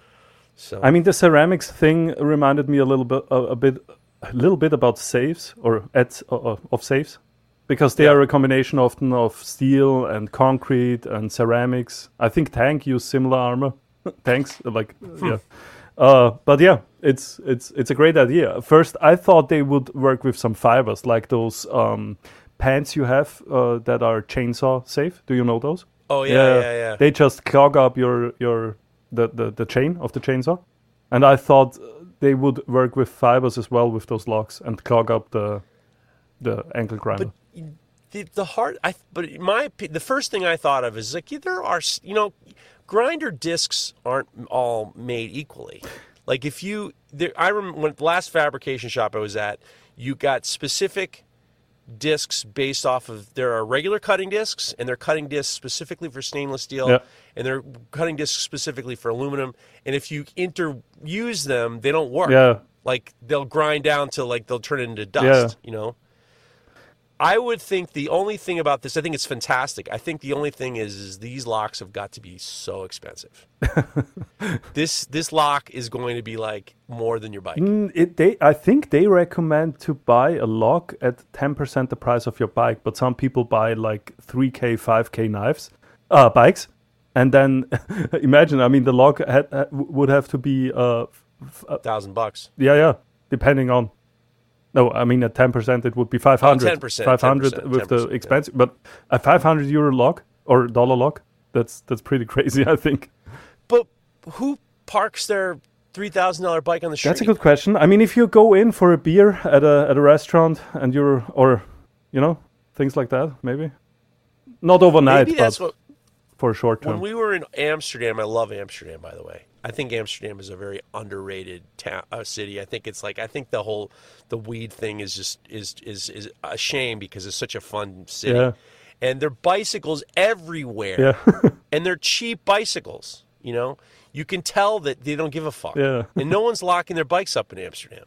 So. I mean, the ceramics thing reminded me a little bit, a, a bit, a little bit about safes or ads uh, of safes, because they yeah. are a combination often of steel and concrete and ceramics. I think Tank used similar armor. Tanks, like hmm. yeah, uh, but yeah, it's it's it's a great idea. First, I thought they would work with some fibers, like those um, pants you have uh, that are chainsaw safe. Do you know those? Oh yeah, yeah, yeah. yeah. They just clog up your your. The, the, the chain of the chainsaw, and I thought they would work with fibers as well with those locks and clog up the the angle grinder. But the, the hard, I but my the first thing I thought of is like there are you know grinder discs aren't all made equally. Like if you there, I remember when the last fabrication shop I was at, you got specific discs based off of there are regular cutting discs and they're cutting discs specifically for stainless steel yeah. and they're cutting discs specifically for aluminum, and if you interuse them they don't work. Yeah. Like they'll grind down to like they'll turn it into dust. Yeah. You know, I would think the only thing about this, I think it's fantastic. I think the only thing is, is these locks have got to be so expensive. this this lock is going to be like more than your bike. Mm, it, they, I think they recommend to buy a lock at ten percent the price of your bike, but some people buy like three K, five K knives, uh, bikes. And then imagine, I mean, the lock had, uh, would have to be uh, f- a thousand bucks. Yeah, yeah, depending on. No, I mean, at ten percent, it would be five hundred. Oh, ten percent. five hundred ten percent, with ten percent, the expensive. Yeah. But a five hundred euro lock or dollar lock, that's that's pretty crazy, I think. But who parks their three thousand dollars bike on the street? That's a good question. I mean, if you go in for a beer at a at a restaurant and you're, or, you know, things like that, maybe. Not overnight, maybe that's but what, for a short term. When we were in Amsterdam, I love Amsterdam, by the way. I think Amsterdam is a very underrated ta- uh, city. I think it's like I think the whole the weed thing is just is is is a shame because it's such a fun city, yeah. and there are bicycles everywhere, yeah. and they're cheap bicycles. You know, you can tell that they don't give a fuck, yeah. and no one's locking their bikes up in Amsterdam.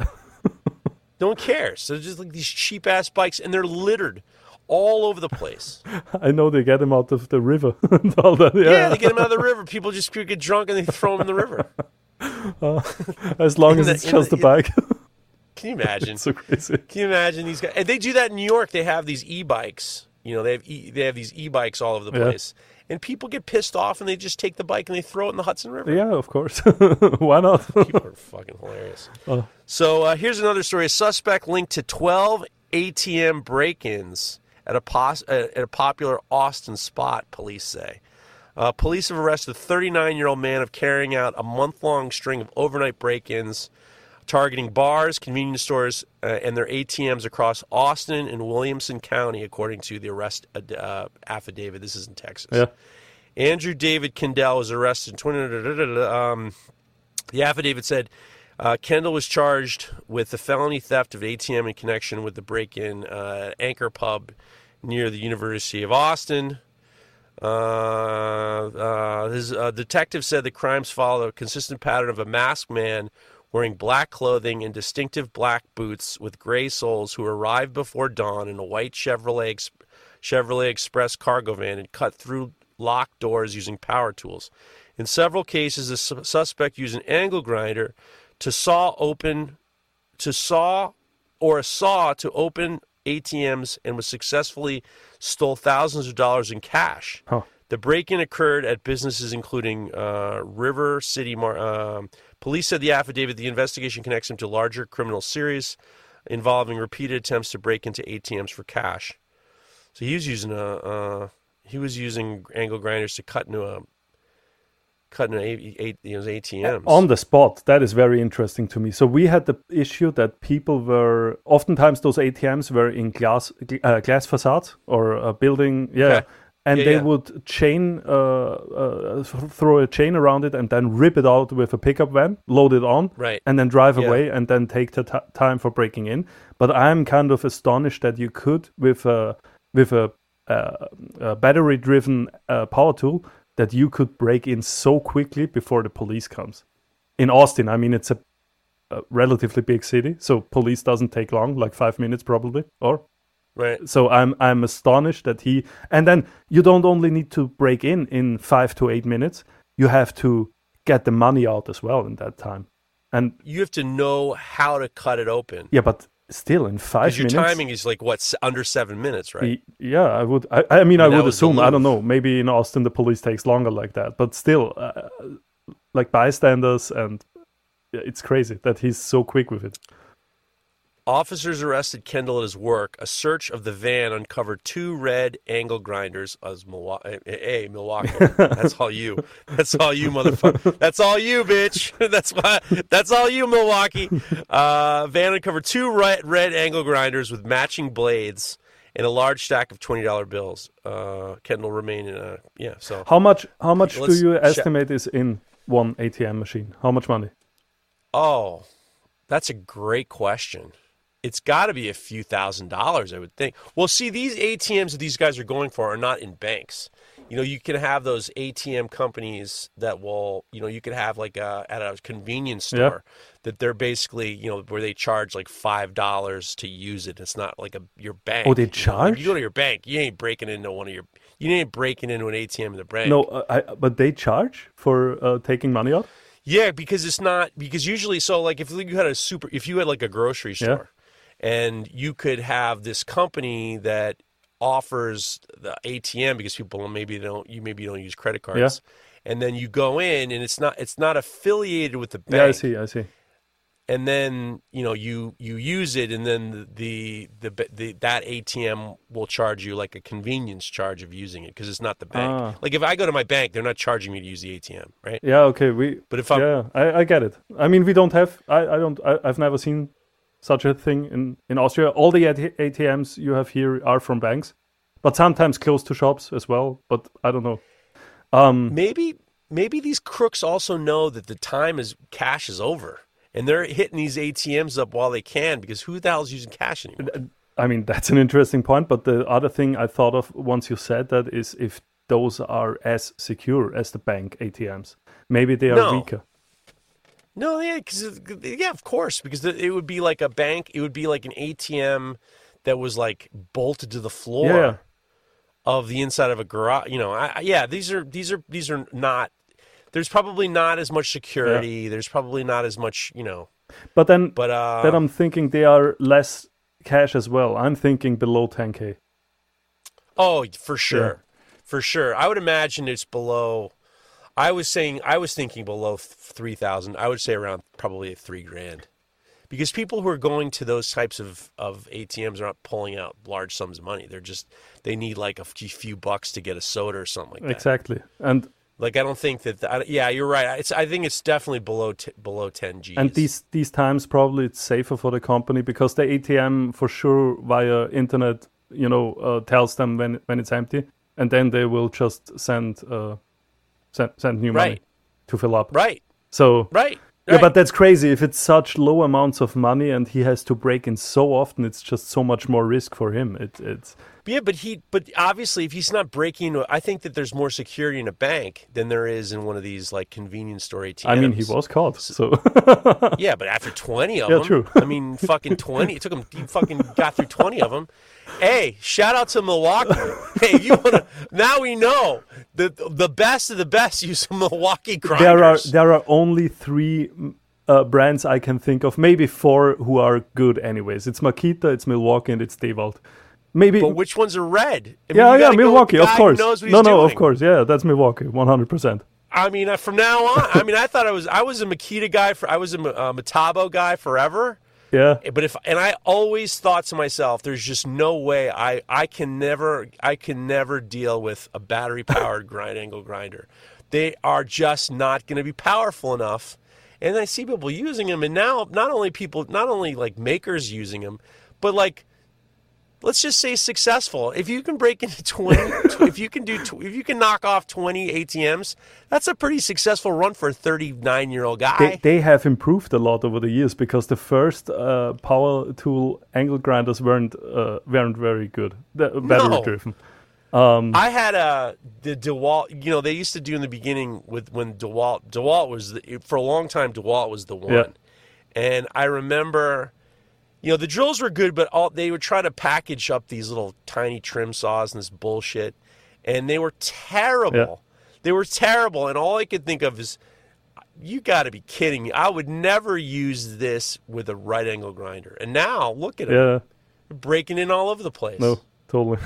No one cares. So they're just like these cheap ass bikes, and they're littered all over the place. I know they get them out of the river and all that. Yeah. yeah, they get them out of the river. People just get drunk and they throw them in the river. Uh, as long as the, it's just the, a bike. Can you imagine? It's so crazy. Can you imagine these guys? And they do that in New York. They have these e-bikes. You know, they have e- they have these e-bikes all over the yeah. place. And people get pissed off and they just take the bike and they throw it in the Hudson River. Yeah, of course. Why not? People are fucking hilarious. Uh. So uh, here's another story. A suspect linked to twelve A T M break-ins at a, pos- at a popular Austin spot, police say. Uh, police have arrested a thirty-nine-year-old man of carrying out a month-long string of overnight break-ins targeting bars, convenience stores, uh, and their A T Ms across Austin and Williamson County, according to the arrest uh, affidavit. This is in Texas. Yeah. Andrew David Kendall was arrested in twenty. Um, the affidavit said uh, Kendall was charged with the felony theft of A T M in connection with the break-in uh, Anchor Pub near the University of Austin. Uh, uh, his uh, detective said the crimes follow a consistent pattern of a masked man wearing black clothing and distinctive black boots with gray soles who arrived before dawn in a white Chevrolet Ex- Chevrolet Express cargo van and cut through locked doors using power tools. In several cases, the su- suspect used an angle grinder to saw open, to saw or a saw to open A T Ms and was successfully stole thousands of dollars in cash. Huh. The break-in occurred at businesses including uh, River City. Mar- um, police said the affidavit, the investigation connects him to larger criminal series involving repeated attempts to break into A T Ms for cash. So he was using a uh, he was using angle grinders to cut into a cut into a, a, you know, A T Ms on the spot. That is very interesting to me. So we had the issue that people were oftentimes those A T Ms were in glass uh, glass facades or a building, yeah, Okay. and Yeah, they yeah. would chain uh, uh, th- throw a chain around it and then rip it out with a pickup van, load it on, Right. and then drive Yeah. away and then take the t- time for breaking in. But I'm kind of astonished that you could with a with a, uh, a battery driven uh, power tool that you could break in so quickly before the police comes. In Austin, I mean, it's a, a relatively big city, so police doesn't take long, like five minutes probably, or Right. so I'm I'm astonished that he, and then you don't only need to break in in five to eight minutes, you have to get the money out as well in that time. And You have to know how to cut it open. yeah, but still in five Because your minutes. timing is like, what, s- under seven minutes, right? Y- Yeah, I would. I, I mean, I And that would was the assume. I don't move. know. Maybe in Austin the police takes longer like that, but still, uh, like bystanders, and yeah, it's crazy that he's so quick with it. Officers arrested Kendall at his work. A search of the van uncovered two red angle grinders. As Milwaukee, hey, Milwaukee, that's all you. That's all you, motherfucker. That's all you, bitch. That's why. That's all you, Milwaukee. Uh, van uncovered two red, red angle grinders with matching blades and a large stack of twenty dollar bills. Uh, Kendall remained in a yeah. So How much? How much Let's do you check. estimate is in one A T M machine? How much money? oh, that's a great question. It's got to be a few thousand dollars, I would think. Well, see, these A T Ms that these guys are going for are not in banks. You know, you can have those A T M companies that will, you know, you could have like a, at a convenience Yeah. store that they're basically, you know, where they charge like five dollars to use it. It's not like a your bank. Oh, they you know? If charge? you go to your bank, you ain't breaking into one of your, you ain't breaking into an A T M in the bank. No, uh, I, but they charge for uh, taking money out. Yeah, because it's not because usually so like if you had a super if you had like a grocery store and you could have this company that offers the A T M because people maybe don't you maybe don't use credit cards. And then you go in and it's not it's not affiliated with the bank. Yeah, I see. I see. And then, you know, you you use it and then the the, the, the that A T M will charge you like a convenience charge of using it because it's not the bank. Ah. Like if I go to my bank, they're not charging me to use the A T M, right? Yeah. Okay. We. But if I'm Yeah, I, I get it. I mean, we don't have. I, I don't. I, I've never seen such a thing in, in Austria. All the A T Ms you have here are from banks, but sometimes close to shops as well. But I don't know. Um, maybe maybe these crooks also know that the time is cash is over and they're hitting these A T Ms up while they can because who the hell's using cash anymore? I mean, that's an interesting point. But the other thing I thought of once you said that is if those are as secure as the bank A T Ms, maybe they are No. weaker. No, yeah, because yeah, of course, because the- it would be like a bank. It would be like an A T M that was like bolted to the floor Yeah. of the inside of a garage. You know, I, I- yeah, these are these are these are not. There's probably not as much security. There's probably not as much, you know. But then, But uh, then I'm thinking they are less cash as well. I'm thinking below ten K. oh, for sure, for sure. I would imagine it's below. I was saying, I was thinking below three thousand. I would say around probably three grand, because people who are going to those types of, of A T Ms are not pulling out large sums of money. They're just they need like a few, few bucks to get a soda or something like that. Exactly. And Like I don't think that. The, I, yeah, you're right. It's I think it's definitely below t- below ten G's. And these these times probably it's safer for the company because the A T M for sure via internet, you know, uh, tells them when when it's empty, and then they will just send uh, send send new money Right. to fill up. Right. So Right. yeah, right. but that's crazy. If it's such low amounts of money and he has to break in so often, it's just so much more risk for him. It, it's Yeah, but he, but obviously, if he's not breaking, I think that there's more security in a bank than there is in one of these like convenience store A T Ms. I mean, he was caught. So Yeah, but after twenty of Yeah, them, true. I mean, fucking twenty. It took him. He fucking got through twenty of them. Hey, shout out to Milwaukee. Hey, you wanna? Now we know the the best of the best use Milwaukee grinders. there are there are only three uh, brands I can think of, maybe four who are good. Anyways, it's Makita, it's Milwaukee, and it's Dewalt. Maybe. But which ones are red? I mean, yeah, you yeah, gotta go with the Milwaukee, of guy who course. knows what No, he's no, doing. of course, yeah, that's Milwaukee, one hundred percent. I mean, uh, from now on, I mean, I thought I was I was a Makita guy for I was a uh, Metabo guy forever. Yeah, But if and I always thought to myself, there's just no way I, I can never I can never deal with a battery powered grind angle grinder. They are just not going to be powerful enough. And I see people using them, and now not only people, not only like makers using them, but like let's just say successful. If you can break into twenty, if you can do, if you can knock off twenty A T Ms, that's a pretty successful run for a thirty-nine year old guy. they, they have improved a lot over the years because the first uh, power tool angle grinders weren't uh, weren't very good, the, battery No. driven. I had a the DeWalt. You know, they used to do in the beginning with when DeWalt. DeWalt was the, for a long time. DeWalt was the one, Yeah. and I remember, you know, the drills were good, but all they would try to package up these little tiny trim saws and this bullshit, and they were terrible. Yeah. They were terrible, and all I could think of is, you got to be kidding me! I would never use this with a right angle grinder. And now look at them, Yeah, breaking in all over the place. no, totally.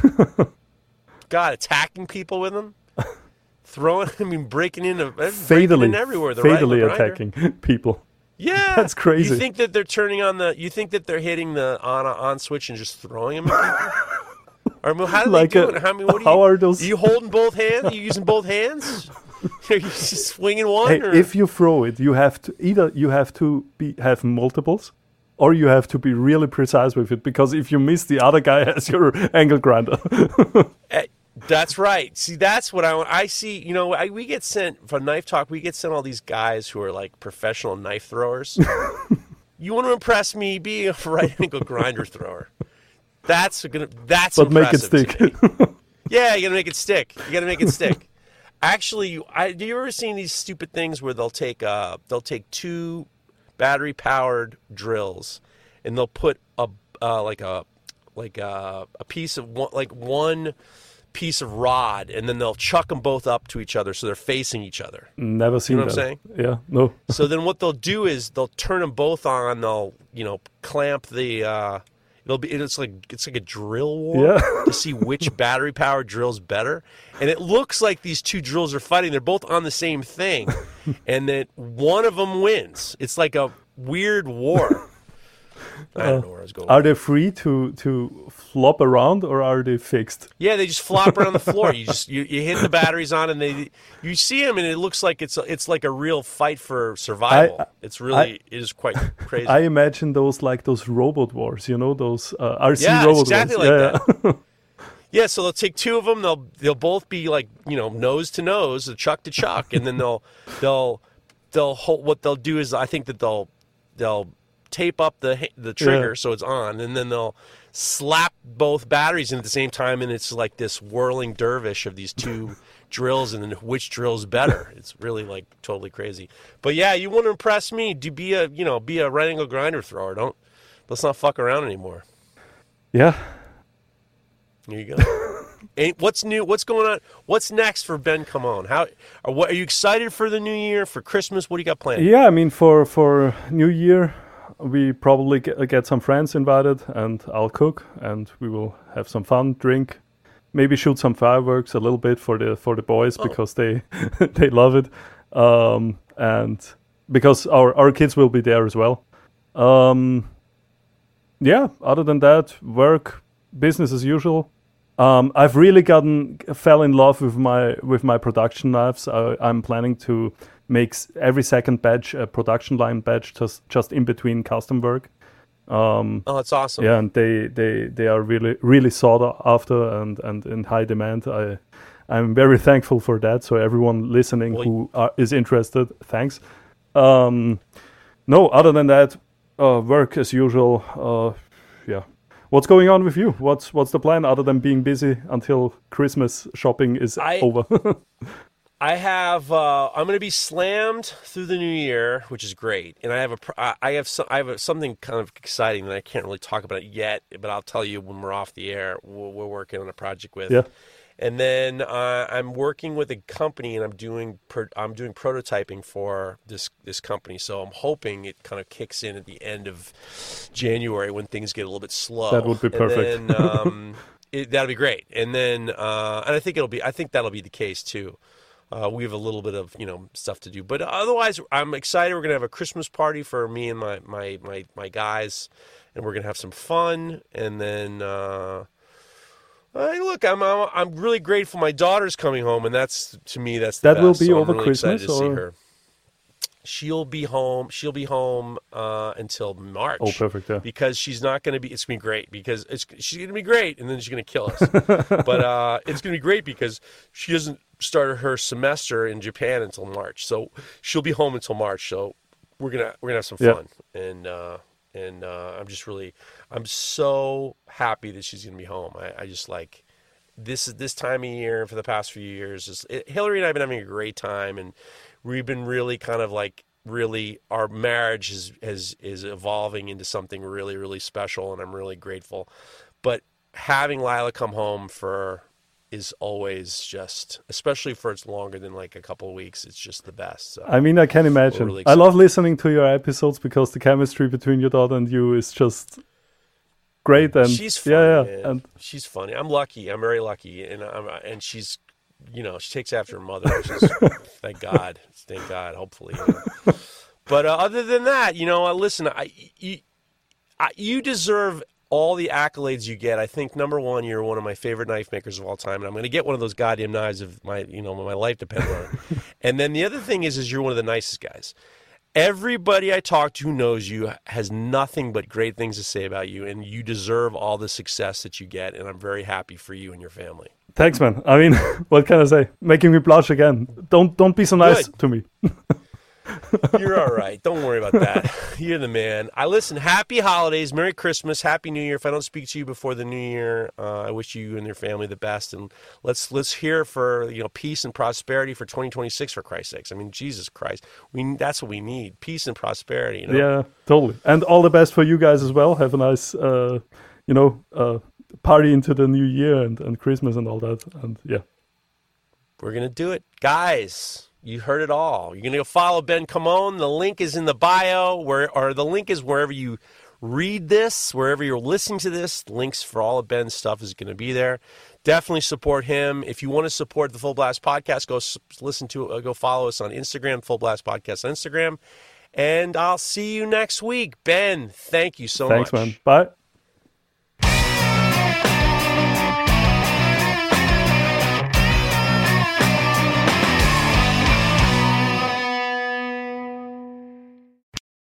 God, attacking people with them, throwing. I mean, breaking into breaking fatally, in everywhere. The right fatally angle grinder. attacking people. Yeah, That's crazy. You think that they're turning on the? You think that they're hitting the on on switch and just throwing them at people? Or I mean, how do Like they do a- it? How, I mean, what how you, are those- Are you holding both hands? Are you using both hands? Are you just swinging one? Hey, or? if you throw it, you have to either you have to be have multiples, or you have to be really precise with it. Because if you miss, the other guy has your angle grinder. Eh, That's right. See, that's what I want. I see, you know, I, we get sent, for Knife Talk, we get sent all these guys who are like professional knife throwers. You want to impress me, be a right angle grinder thrower. That's gonna. That's But make it impressive stick. to me. Yeah, you gotta make it stick. You gotta make it stick. Actually, you, I, do you ever seen these stupid things where they'll take uh they'll take two battery powered drills and they'll put a uh, like a like a, a piece of one like one piece of rod and then they'll chuck them both up to each other so they're facing each other. Never seen know what that. I'm saying? Yeah, no. So then what they'll do is they'll turn them both on. They'll you know clamp the. Uh, it'll be it's like it's like a drill war Yeah. to see which battery powered drill's better. And it looks like these two drills are fighting. They're both on the same thing, and that one of them wins. It's like a weird war. I don't know where I was going. Are they free to to flop around, or are they fixed? Yeah, they just flop around the floor. You just you, you hit the batteries on, and they you see them, and it looks like it's it's like a real fight for survival. I- it's really it is quite crazy. I imagine those like those robot wars, you know, those uh, R C Yeah, it's robot exactly wars. like yeah. Yeah, so they'll take two of them. They'll they'll both be like you know nose to nose, chuck to chuck, and then they'll they'll they'll hold, what they'll do is I think that they'll they'll tape up the ha- the trigger Yeah. so it's on, and then they'll slap both batteries in at the same time, and it's like this whirling dervish of these two drills, and then which drill's better. It's really like totally crazy. But yeah, you want to impress me? Do be a you know be a right angle grinder thrower. Don't let's not fuck around anymore. yeah. There you go. And what's new? What's going on? What's next for Ben Camone? How are, what, are you excited for the new year, for Christmas? What do you got planned? Yeah, I mean, for for New Year, we probably get, get some friends invited, and I'll cook, and we will have some fun, drink, maybe shoot some fireworks a little bit for the for the boys Oh. because they they love it, um, and because our our kids will be there as well. Um, yeah. Other than that, work, business as usual. Um, I've really gotten fell in love with my with my production knives. I, I'm planning to make s- every second batch a production line batch, just just in between custom work. Um, Oh, that's awesome. yeah, and they, they, they are really really sought after and, and in high demand. I I'm very thankful for that. So everyone listening Well, who are, is interested, thanks. Um, no, other than that, uh, work as usual. Uh, yeah. What's going on with you? What's what's the plan other than being busy until Christmas shopping is I- over? I have. Uh, I'm going to be slammed through the new year, which is great. And I have a. pr- I I have. So, I have a, something kind of exciting that I can't really talk about it yet, but I'll tell you when we're off the air. We're, we're working on a project with. Yeah. And then uh, I'm working with a company, and I'm doing. Pro, I'm doing prototyping for this this company. So I'm hoping it kind of kicks in at the end of January when things get a little bit slow. That would be perfect. And then, um, it, that'll be great. And then, uh, and I think it'll be. I think that'll be the case too. Uh, we have a little bit of, you know, stuff to do. But otherwise, I'm excited. We're going to have a Christmas party for me and my my, my, my guys, and we're going to have some fun. And then, uh, hey, look, I'm, I'm I'm really grateful. My daughter's coming home, and that's, to me, that's the That will best. be So I'm over really Christmas, excited to see or- her. She'll be home. She'll be home uh, until March. Oh, perfect, yeah. Because she's not going to be. It's going to be great because it's she's going to be great, and then she's going to kill us. But uh, it's going to be great because she doesn't start her semester in Japan until March, so she'll be home until March. So we're gonna we're gonna have some Yeah. fun, and uh, and uh, I'm just really I'm so happy that she's going to be home. I, I just like this is this time of year for the past few years. Is, it, Hillary and I have been having a great time, and we've been really kind of like really our marriage is is is evolving into something really really special, and I'm really grateful. But having Lila come home for is always just, especially for it's longer than like a couple of weeks, it's just the best. So. I mean, I can imagine. really I excited. love listening to your episodes because the chemistry between your daughter and you is just great. And She's funny, yeah, yeah, man. and She's funny. I'm lucky. I'm very lucky, and I'm and she's, you know, she takes after her mother, which is thank God, thank God. Hopefully, you know. But uh, other than that, you know, uh, listen, I you, I you deserve all the accolades you get. I think number one, you're one of my favorite knife makers of all time, and I'm going to get one of those goddamn knives if my, you know, my life depends on it. And then the other thing is, is you're one of the nicest guys. Everybody I talk to who knows you has nothing but great things to say about you, and you deserve all the success that you get. And I'm very happy for you and your family. thanks, man. I mean, what can I say? Making me blush again. Don't don't be so nice Good. to me. You're all right. Don't worry about that. You're the man. I listen. Happy holidays, Merry Christmas, Happy New Year. If I don't speak to you before the New Year, uh, I wish you and your family the best. And let's let's hear for you know peace and prosperity for twenty twenty-six. For Christ's sakes, I mean Jesus Christ, we that's what we need: peace and prosperity. You know? Yeah, totally. And all the best for you guys as well. Have a nice, uh, you know, uh, party into the new year and, and Christmas and all that. And yeah. We're gonna do it, guys. You heard it all. You're gonna go follow Ben Camone. The link is in the bio, where or the link is wherever you read this, wherever you're listening to this. Links for all of Ben's stuff is gonna be there. Definitely support him. If you want to support the Full Blast Podcast, go s- listen to, uh, go follow us on Instagram, Full Blast Podcast on Instagram, and I'll see you next week. Ben, thank you so Thanks, much. man. Bye.